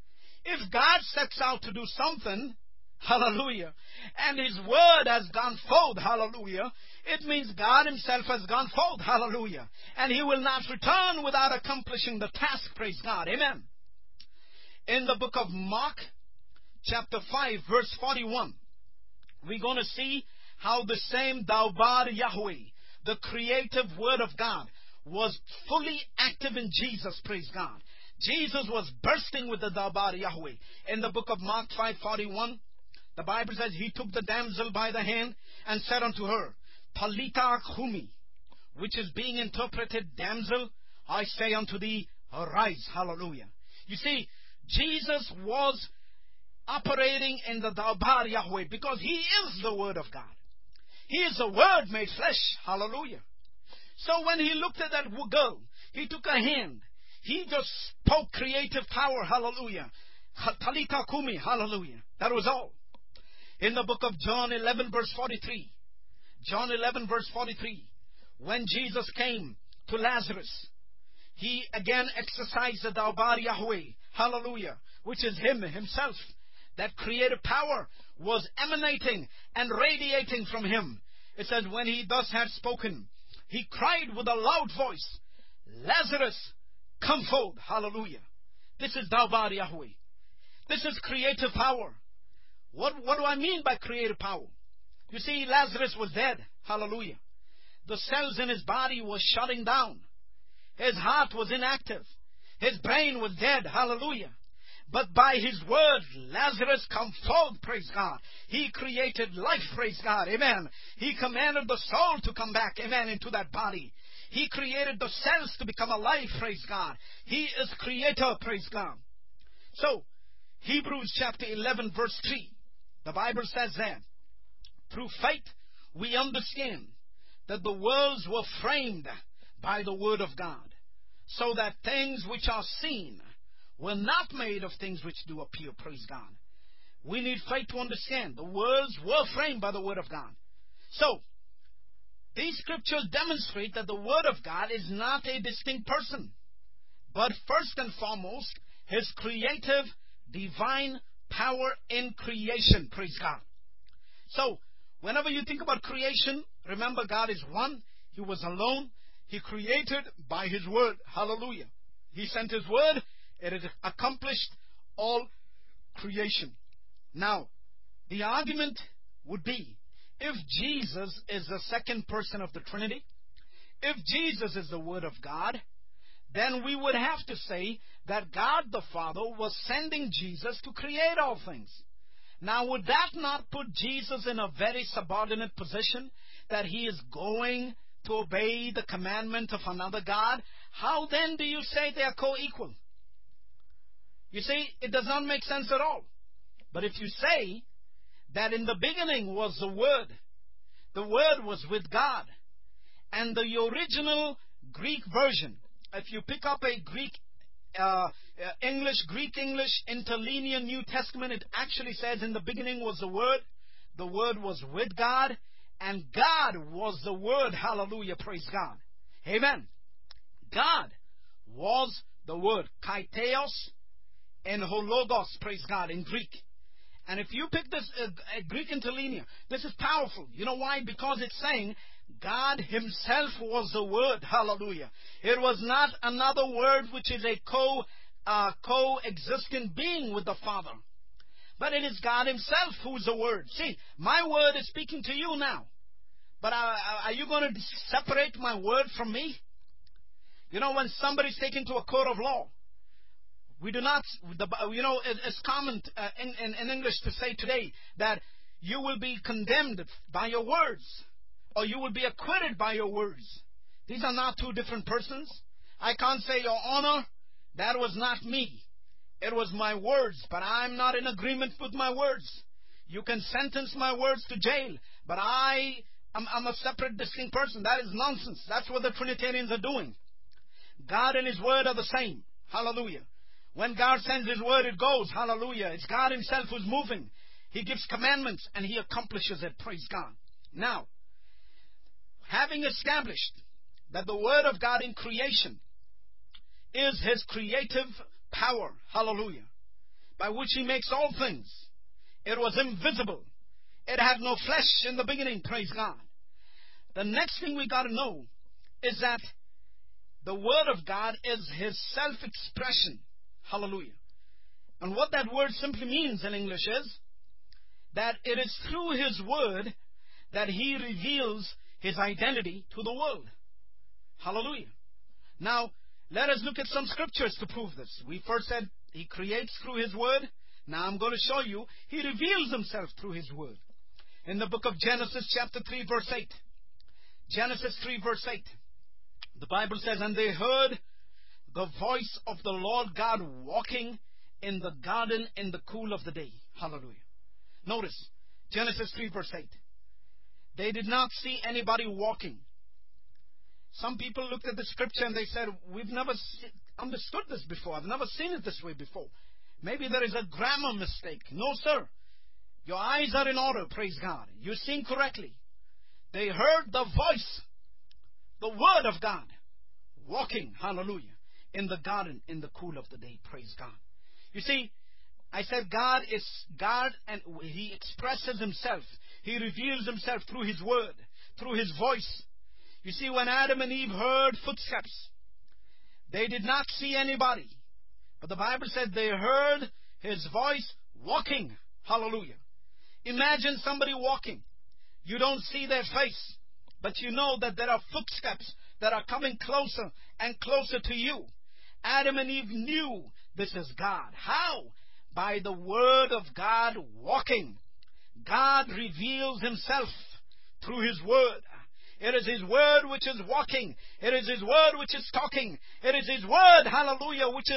If God sets out to do something, hallelujah, and His word has gone forth, hallelujah, it means God Himself has gone forth, hallelujah. And He will not return without accomplishing the task, praise God, amen. In the book of Mark, chapter 5, verse 41, we're going to see how the same Dabar Yahweh, the creative Word of God, was fully active in Jesus, praise God. Jesus was bursting with the Dabar Yahweh. In the book of Mark 5:41, the Bible says, he took the damsel by the hand and said unto her, Talita Kumi, which is being interpreted, damsel, I say unto thee, arise. Hallelujah. You see, Jesus was operating in the Dabar Yahweh because He is the Word of God. He is the Word made flesh. Hallelujah. So when He looked at that girl, He took her hand. He just spoke creative power. Hallelujah. Talita Kumi. Hallelujah. That was all. In the book of John 11 verse 43. John 11 verse 43. When Jesus came to Lazarus, He again exercised the Dabar Yahweh. Hallelujah. Which is Him Himself. That creative power was emanating and radiating from Him. It says, when He thus had spoken, He cried with a loud voice, Lazarus, come forth. Hallelujah. This is Dabar Yahweh. This is creative power. What do I mean by creative power? You see, Lazarus was dead. Hallelujah. The cells in his body were shutting down. His heart was inactive. His brain was dead. Hallelujah. But by His word, Lazarus come forth, praise God. He created life, praise God. Amen. He commanded the soul to come back, amen, into that body. He created the cells to become alive, praise God. He is creator, praise God. So, Hebrews chapter 11 verse 3. The Bible says that, through faith we understand that the worlds were framed by the word of God, so that things which are seen were not made of things which do appear, praise God. We need faith to understand the worlds were framed by the word of God. So, these scriptures demonstrate that the word of God is not a distinct person, but first and foremost, His creative, divine power in creation, praise God. So, whenever you think about creation, remember God is one. He was alone. He created by His word. Hallelujah. He sent His word. It has accomplished all creation. Now, the argument would be, if Jesus is the second person of the Trinity, if Jesus is the Word of God, then we would have to say that God the Father was sending Jesus to create all things. Now, would that not put Jesus in a very subordinate position, that He is going to obey the commandment of another God? How then do you say they are co-equal? You see, it does not make sense at all. But if you say that in the beginning was the Word was with God, and the original Greek version, if you pick up a Greek English interlinear New Testament, it actually says in the beginning was the Word was with God, and God was the Word. Hallelujah, praise God. Amen. God was the Word. Kaiteos and hologos, praise God, in Greek. And if you pick this Greek interlinear, this is powerful. You know why? Because it's saying God Himself was the Word. Hallelujah. It was not another word which is a co-existent being with the Father. But it is God Himself who is the Word. See, my word is speaking to you now. But are you going to separate my word from me? You know, when somebody's taken to a court of law, we do not, it's common in English to say today that you will be condemned by your words, or you will be acquitted by your words. These are not two different persons. I can't say, Your Honor, that was not me. It was my words, but I'm not in agreement with my words. You can sentence my words to jail, but I'm a separate, distinct person. That is nonsense. That's what the Trinitarians are doing. God and His Word are the same. Hallelujah. When God sends His Word, it goes. Hallelujah. It's God Himself who's moving. He gives commandments and He accomplishes it. Praise God. Now, having established that the Word of God in creation is His creative power, hallelujah, by which He makes all things. It was invisible. It had no flesh in the beginning, praise God. The next thing we got to know is that the Word of God is His self-expression. Hallelujah. And what that word simply means in English is that it is through His Word that He reveals His identity to the world. Hallelujah. Now, let us look at some scriptures to prove this. We first said He creates through His Word. Now I'm going to show you He reveals Himself through His Word. In the book of Genesis chapter 3 verse 8. Genesis 3 verse 8. The Bible says, and they heard the voice of the Lord God walking in the garden in the cool of the day. Hallelujah. Notice, Genesis 3 verse 8. They did not see anybody walking. Some people looked at the scripture and they said, we've never understood this before. I've never seen it this way before. Maybe there is a grammar mistake. No, sir. Your eyes are in order, praise God. You're seeing correctly. They heard the voice, the Word of God, walking, hallelujah, in the garden in the cool of the day, praise God. You see, I said God is God, and He expresses Himself. He reveals Himself through His Word, through His voice. You see, when Adam and Eve heard footsteps, they did not see anybody. But the Bible said they heard His voice walking. Hallelujah. Imagine somebody walking. You don't see their face, but you know that there are footsteps that are coming closer and closer to you. Adam and Eve knew this is God. How? By the Word of God walking. God reveals Himself through His Word. It is His Word which is walking. It is His Word which is talking. It is His Word, hallelujah, which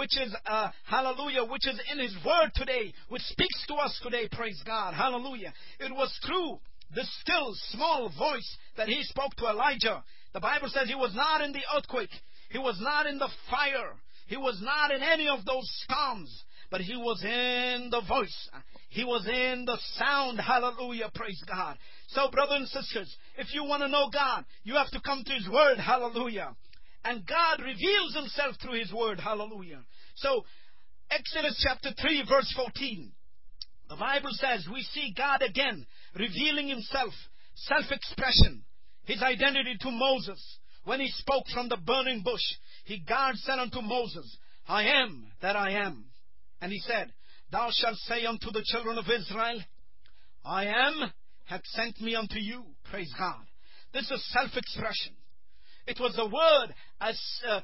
is in His Word today, which speaks to us today, praise God, hallelujah. It was through the still, small voice that He spoke to Elijah. The Bible says He was not in the earthquake. He was not in the fire. He was not in any of those storms. But He was in the voice. He was in the sound. Hallelujah. Praise God. So, brothers and sisters, if you want to know God, you have to come to His Word. Hallelujah. And God reveals Himself through His Word. Hallelujah. So, Exodus chapter 3 verse 14. The Bible says we see God again revealing Himself, self-expression, His identity to Moses. When He spoke from the burning bush, God said unto Moses, I am that I am. And He said, Thou shalt say unto the children of Israel, I am hath sent me unto you. Praise God. This is self-expression. It was the Word. As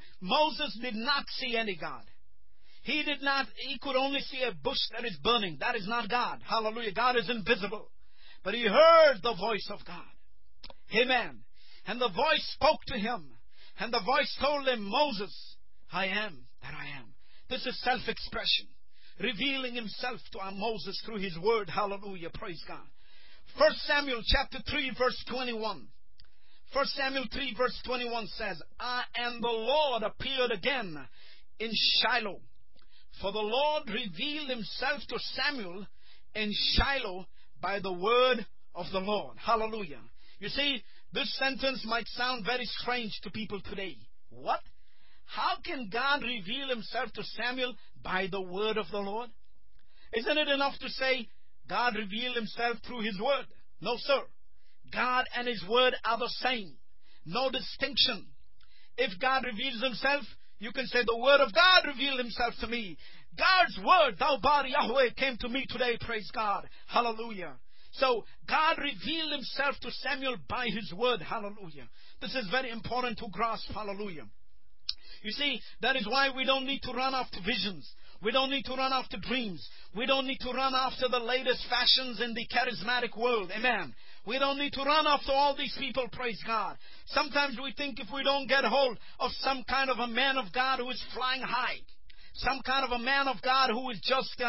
Moses did not see any God. He could only see a bush that is burning. That is not God. Hallelujah. God is invisible. But he heard the voice of God. Amen. And the voice spoke to him. And the voice told him, Moses, I am that I am. This is self-expression. Revealing Himself to our Moses through His Word. Hallelujah. Praise God. 1 Samuel chapter 3 verse 21. 1 Samuel 3 verse 21 says, And the Lord appeared again in Shiloh. For the Lord revealed Himself to Samuel in Shiloh by the word of the Lord. Hallelujah. You see, this sentence might sound very strange to people today. What? How can God reveal Himself to Samuel by the word of the Lord? Isn't it enough to say God revealed Himself through His Word? No, sir. God and His Word are the same. No distinction. If God reveals Himself, you can say the Word of God revealed Himself to me. God's Word, thou bar Yahweh, came to me today, praise God. Hallelujah. So, God revealed Himself to Samuel by His Word. Hallelujah. This is very important to grasp. Hallelujah. You see, that is why we don't need to run after visions. We don't need to run after dreams. We don't need to run after the latest fashions in the charismatic world. Amen. We don't need to run after all these people, praise God. Sometimes we think if we don't get hold of some kind of a man of God who is flying high, some kind of a man of God who is just,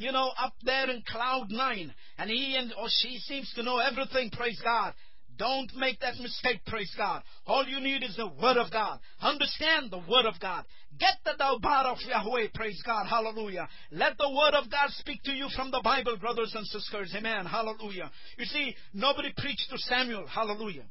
up there in cloud 9, and he or she seems to know everything, praise God. Don't make that mistake, praise God. All you need is the Word of God. Understand the Word of God. Get the Daubar of Yahweh, praise God, hallelujah. Let the Word of God speak to you from the Bible, brothers and sisters, amen, hallelujah. You see, nobody preached to Samuel, hallelujah.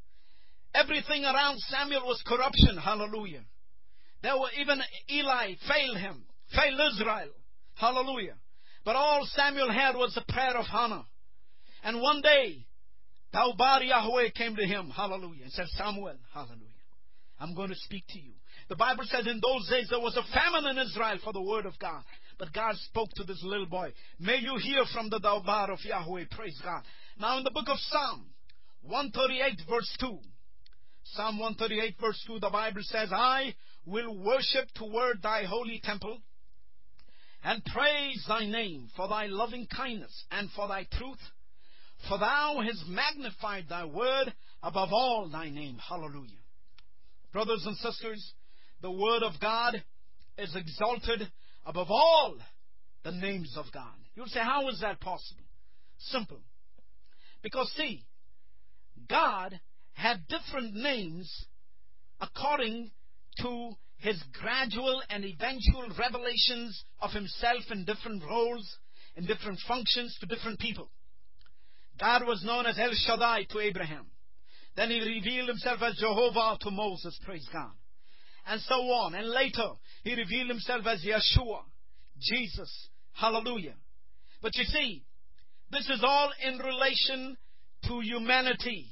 Everything around Samuel was corruption, hallelujah. There were even Eli failed Israel, hallelujah. But all Samuel had was the prayer of Hannah. And one day, Daubar Yahweh came to him, hallelujah, and said, Samuel, hallelujah, I'm going to speak to you. The Bible says in those days there was a famine in Israel for the Word of God. But God spoke to this little boy. May you hear from the Dawbar of Yahweh. Praise God. Now in the book of Psalm 138 verse 2. Psalm 138 verse 2, the Bible says, I will worship toward thy holy temple and praise thy name for thy loving kindness and for thy truth. For thou hast magnified thy word above all thy name. Hallelujah. Brothers and sisters, the word of God is exalted above all the names of God. You'll say, how is that possible? Simple. Because see, God had different names according to His gradual and eventual revelations of Himself in different roles, in different functions to different people. God was known as El Shaddai to Abraham. Then He revealed Himself as Jehovah to Moses, praise God. And so on. And later, He revealed Himself as Yeshua, Jesus, hallelujah. But you see, this is all in relation to humanity.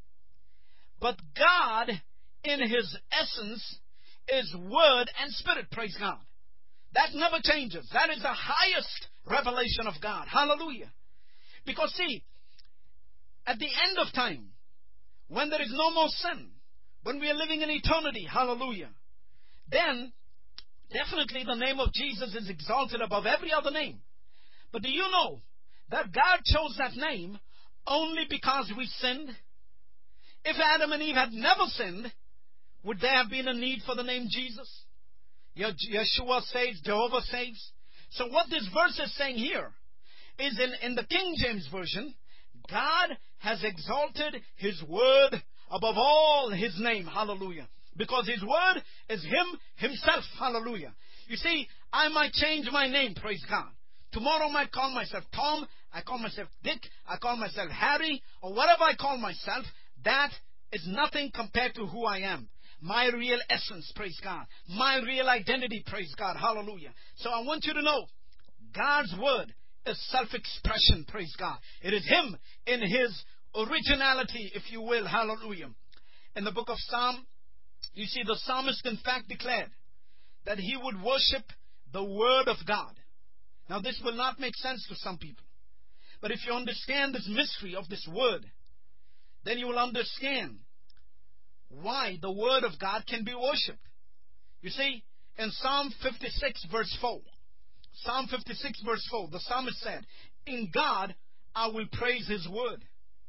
But God, in His essence, is Word and Spirit, praise God. That never changes. That is the highest revelation of God, hallelujah. Because see, at the end of time, when there is no more sin, when we are living in eternity, hallelujah, then definitely the name of Jesus is exalted above every other name. But do you know that God chose that name only because we sinned? If Adam and Eve had never sinned, would there have been a need for the name Jesus? Yeshua saves, Jehovah saves. So what this verse is saying here is in the King James Version, God has exalted His word above all His name, hallelujah. Because His word is Him Himself, hallelujah. You see, I might change my name, praise God. Tomorrow I might call myself Tom, I call myself Dick, I call myself Harry, or whatever I call myself. That is nothing compared to who I am. My real essence, praise God. My real identity, praise God, hallelujah. So I want you to know, God's word is self-expression, praise God. It is Him in His originality, if you will, hallelujah. In the book of Psalm, you see the psalmist in fact declared that he would worship the word of God. Now this will not make sense to some people. But if you understand this mystery of this word, then you will understand why the word of God can be worshipped. You see, in Psalm 56 verse 4, Psalm 56 verse 4, the psalmist said, in God I will praise His word.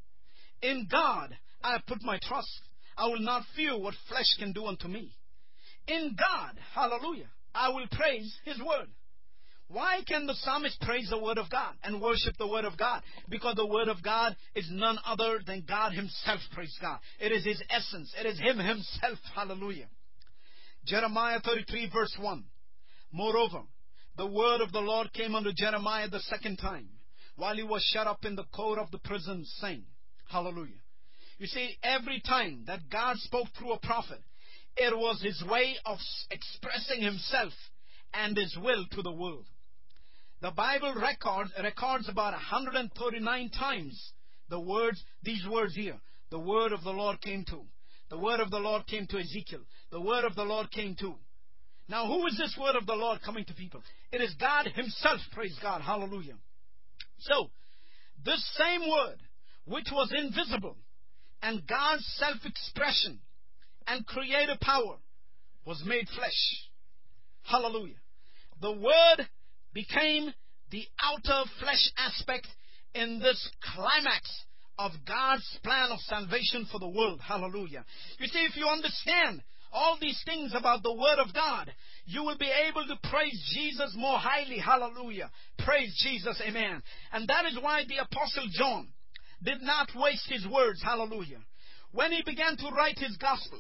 In God I have put my trust. I will not fear what flesh can do unto me. In God, hallelujah, I will praise His word. Why can the psalmist praise the word of God and worship the word of God? Because the word of God is none other than God Himself, praise God. It is His essence. It is Him Himself, hallelujah. Jeremiah 33 verse 1. Moreover, the word of the Lord came unto Jeremiah the second time, while he was shut up in the court of the prison, saying, hallelujah. You see, every time that God spoke through a prophet, it was His way of expressing Himself and His will to the world. The Bible records about 139 times these words here. The word of the Lord came to. The word of the Lord came to Ezekiel. The word of the Lord came to. Now who is this word of the Lord coming to people? It is God Himself, praise God, hallelujah. So, this same word, which was invisible, and God's self-expression and creative power, was made flesh. Hallelujah. The word became the outer flesh aspect in this climax of God's plan of salvation for the world. Hallelujah. You see, if you understand all these things about the Word of God, you will be able to praise Jesus more highly. Hallelujah. Praise Jesus. Amen. And that is why the Apostle John did not waste his words. Hallelujah. When he began to write his gospel,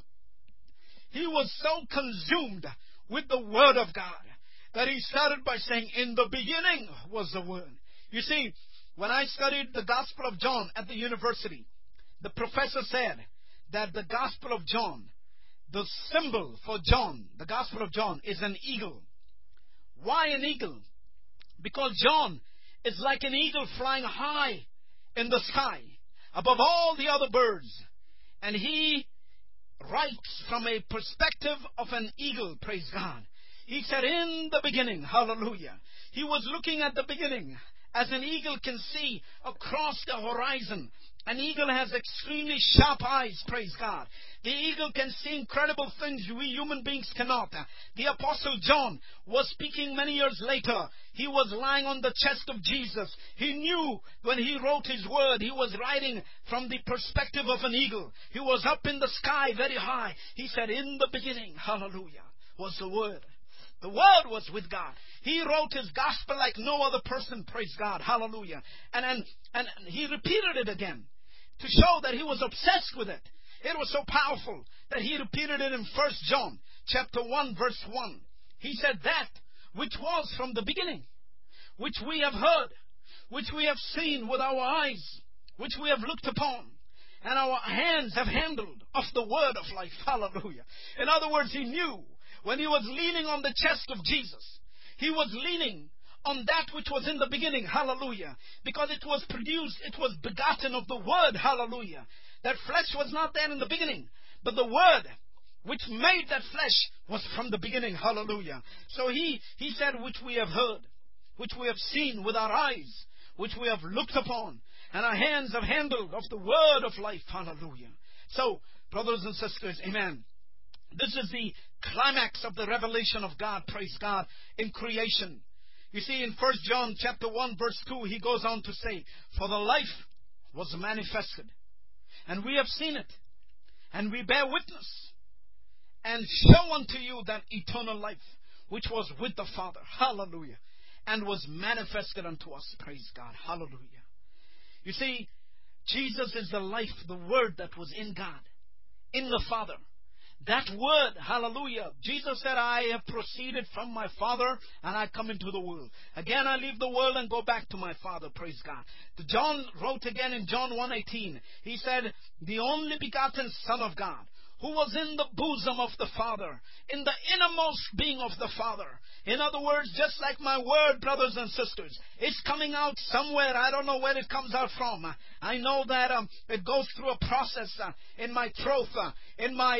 he was so consumed with the Word of God that he started by saying, in the beginning was the Word. You see, when I studied the Gospel of John at the university, the professor said that the Gospel of John, the symbol for John, the Gospel of John, is an eagle. Why an eagle? Because John is like an eagle flying high in the sky above all the other birds. And he writes from a perspective of an eagle, praise God. He said, in the beginning, hallelujah. He was looking at the beginning as an eagle can see across the horizon. An eagle has extremely sharp eyes, praise God. The eagle can see incredible things we human beings cannot. The Apostle John was speaking many years later. He was lying on the chest of Jesus. He knew when he wrote his word, he was writing from the perspective of an eagle. He was up in the sky very high. He said, in the beginning, hallelujah, was the Word. The Word was with God. He wrote his gospel like no other person, praise God, hallelujah. And he repeated it again to show that he was obsessed with it. It was so powerful that he repeated it in 1 John chapter 1 verse 1. He said, that which was from the beginning, which we have heard, which we have seen with our eyes, which we have looked upon, and our hands have handled of the word of life. Hallelujah. In other words, he knew when he was leaning on the chest of Jesus, he was leaning on that which was in the beginning. Hallelujah. Because it was produced, it was begotten of the Word. Hallelujah. That flesh was not there in the beginning, but the Word which made that flesh was from the beginning. Hallelujah. So he said, which we have heard, which we have seen with our eyes, which we have looked upon, and our hands have handled of the word of life. Hallelujah. So, brothers and sisters, amen. This is the climax of the revelation of God, praise God, in creation. You see, in 1 John chapter 1 verse 2, he goes on to say, for the life was manifested, and we have seen it, and we bear witness, and show unto you that eternal life, which was with the Father, hallelujah, and was manifested unto us, praise God, hallelujah. You see, Jesus is the life, the Word that was in God, in the Father. That Word, hallelujah. Jesus said, I have proceeded from my Father and I come into the world. Again, I leave the world and go back to my Father, praise God. John wrote again in John 1:18. He said, the only begotten Son of God, who was in the bosom of the Father, in the innermost being of the Father. In other words, just like my word, brothers and sisters, it's coming out somewhere. I don't know where it comes out from. I know that it goes through a process in my throat, in my,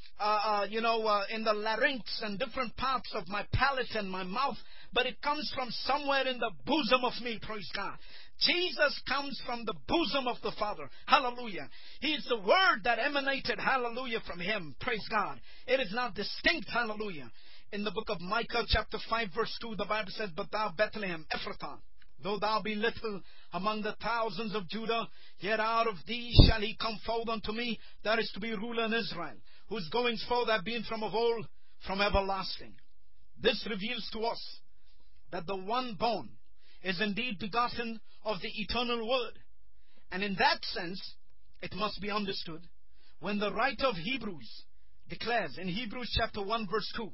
in the larynx and different parts of my palate and my mouth. But it comes from somewhere in the bosom of me, praise God. Jesus comes from the bosom of the Father. Hallelujah. He is the Word that emanated, hallelujah, from Him. Praise God. It is not distinct, hallelujah. In the book of Micah chapter 5 verse 2, the Bible says, but thou Bethlehem, Ephrathah, though thou be little among the thousands of Judah, yet out of thee shall he come forth unto me, that is to be ruler in Israel, whose goings forth have been from of old, from everlasting. This reveals to us that the one born is indeed begotten of the eternal Word. And in that sense, it must be understood when the writer of Hebrews declares in Hebrews chapter 1 verse 2,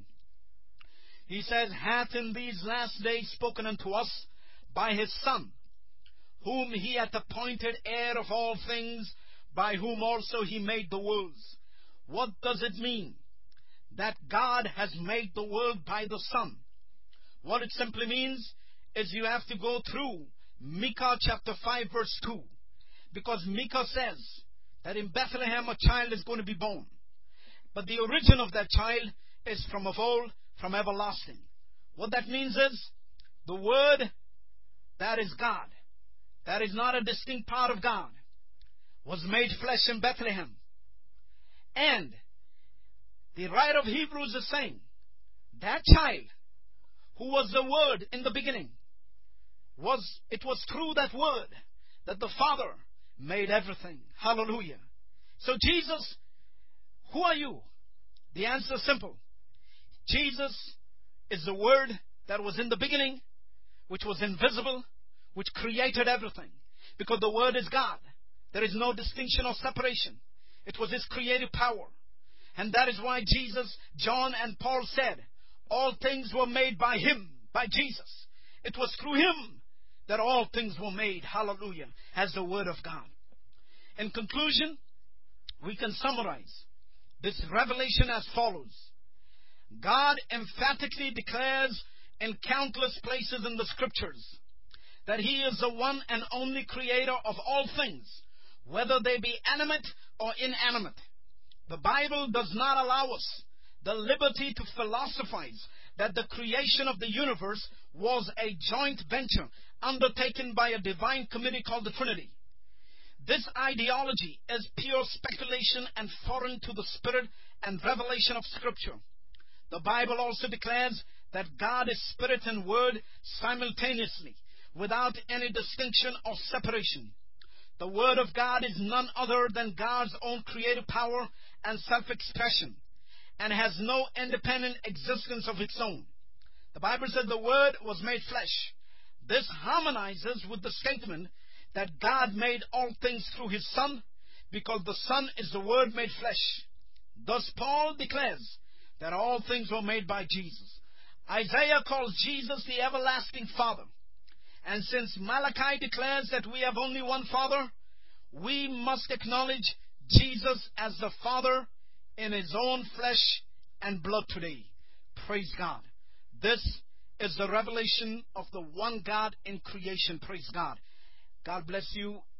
he says, hath in these last days spoken unto us by His Son, whom He hath appointed heir of all things, by whom also He made the worlds. What does it mean that God has made the world by the Son? What it simply means is you have to go through Micah chapter 5 verse 2. Because Micah says that in Bethlehem a child is going to be born. But the origin of that child is from of old, from everlasting. What that means is the Word that is God, that is not a distinct part of God, was made flesh in Bethlehem. And the writer of Hebrews is saying that child who was the Word in the beginning, it was through that Word that the Father made everything. Hallelujah. So Jesus, who are you? The answer is simple. Jesus is the Word that was in the beginning, which was invisible, which created everything. Because the Word is God. There is no distinction or separation. It was His creative power. And that is why Jesus, John and Paul said, all things were made by Him, by Jesus. It was through Him that all things were made. Hallelujah. As the Word of God. In conclusion, we can summarize this revelation as follows. God emphatically declares in countless places in the Scriptures that He is the one and only creator of all things, whether they be animate or inanimate. The Bible does not allow us the liberty to philosophize that the creation of the universe was a joint venture undertaken by a divine committee called the Trinity. This ideology is pure speculation and foreign to the spirit and revelation of Scripture. The Bible also declares that God is spirit and word simultaneously, without any distinction or separation. The Word of God is none other than God's own creative power and self-expression, and has no independent existence of its own. The Bible says the Word was made flesh. This harmonizes with the statement that God made all things through His Son, because the Son is the Word made flesh. Thus Paul declares that all things were made by Jesus. Isaiah calls Jesus the everlasting Father. And since Malachi declares that we have only one Father, we must acknowledge Jesus as the Father in His own flesh and blood today. Praise God. This is the revelation of the one God in creation. Praise God. God bless you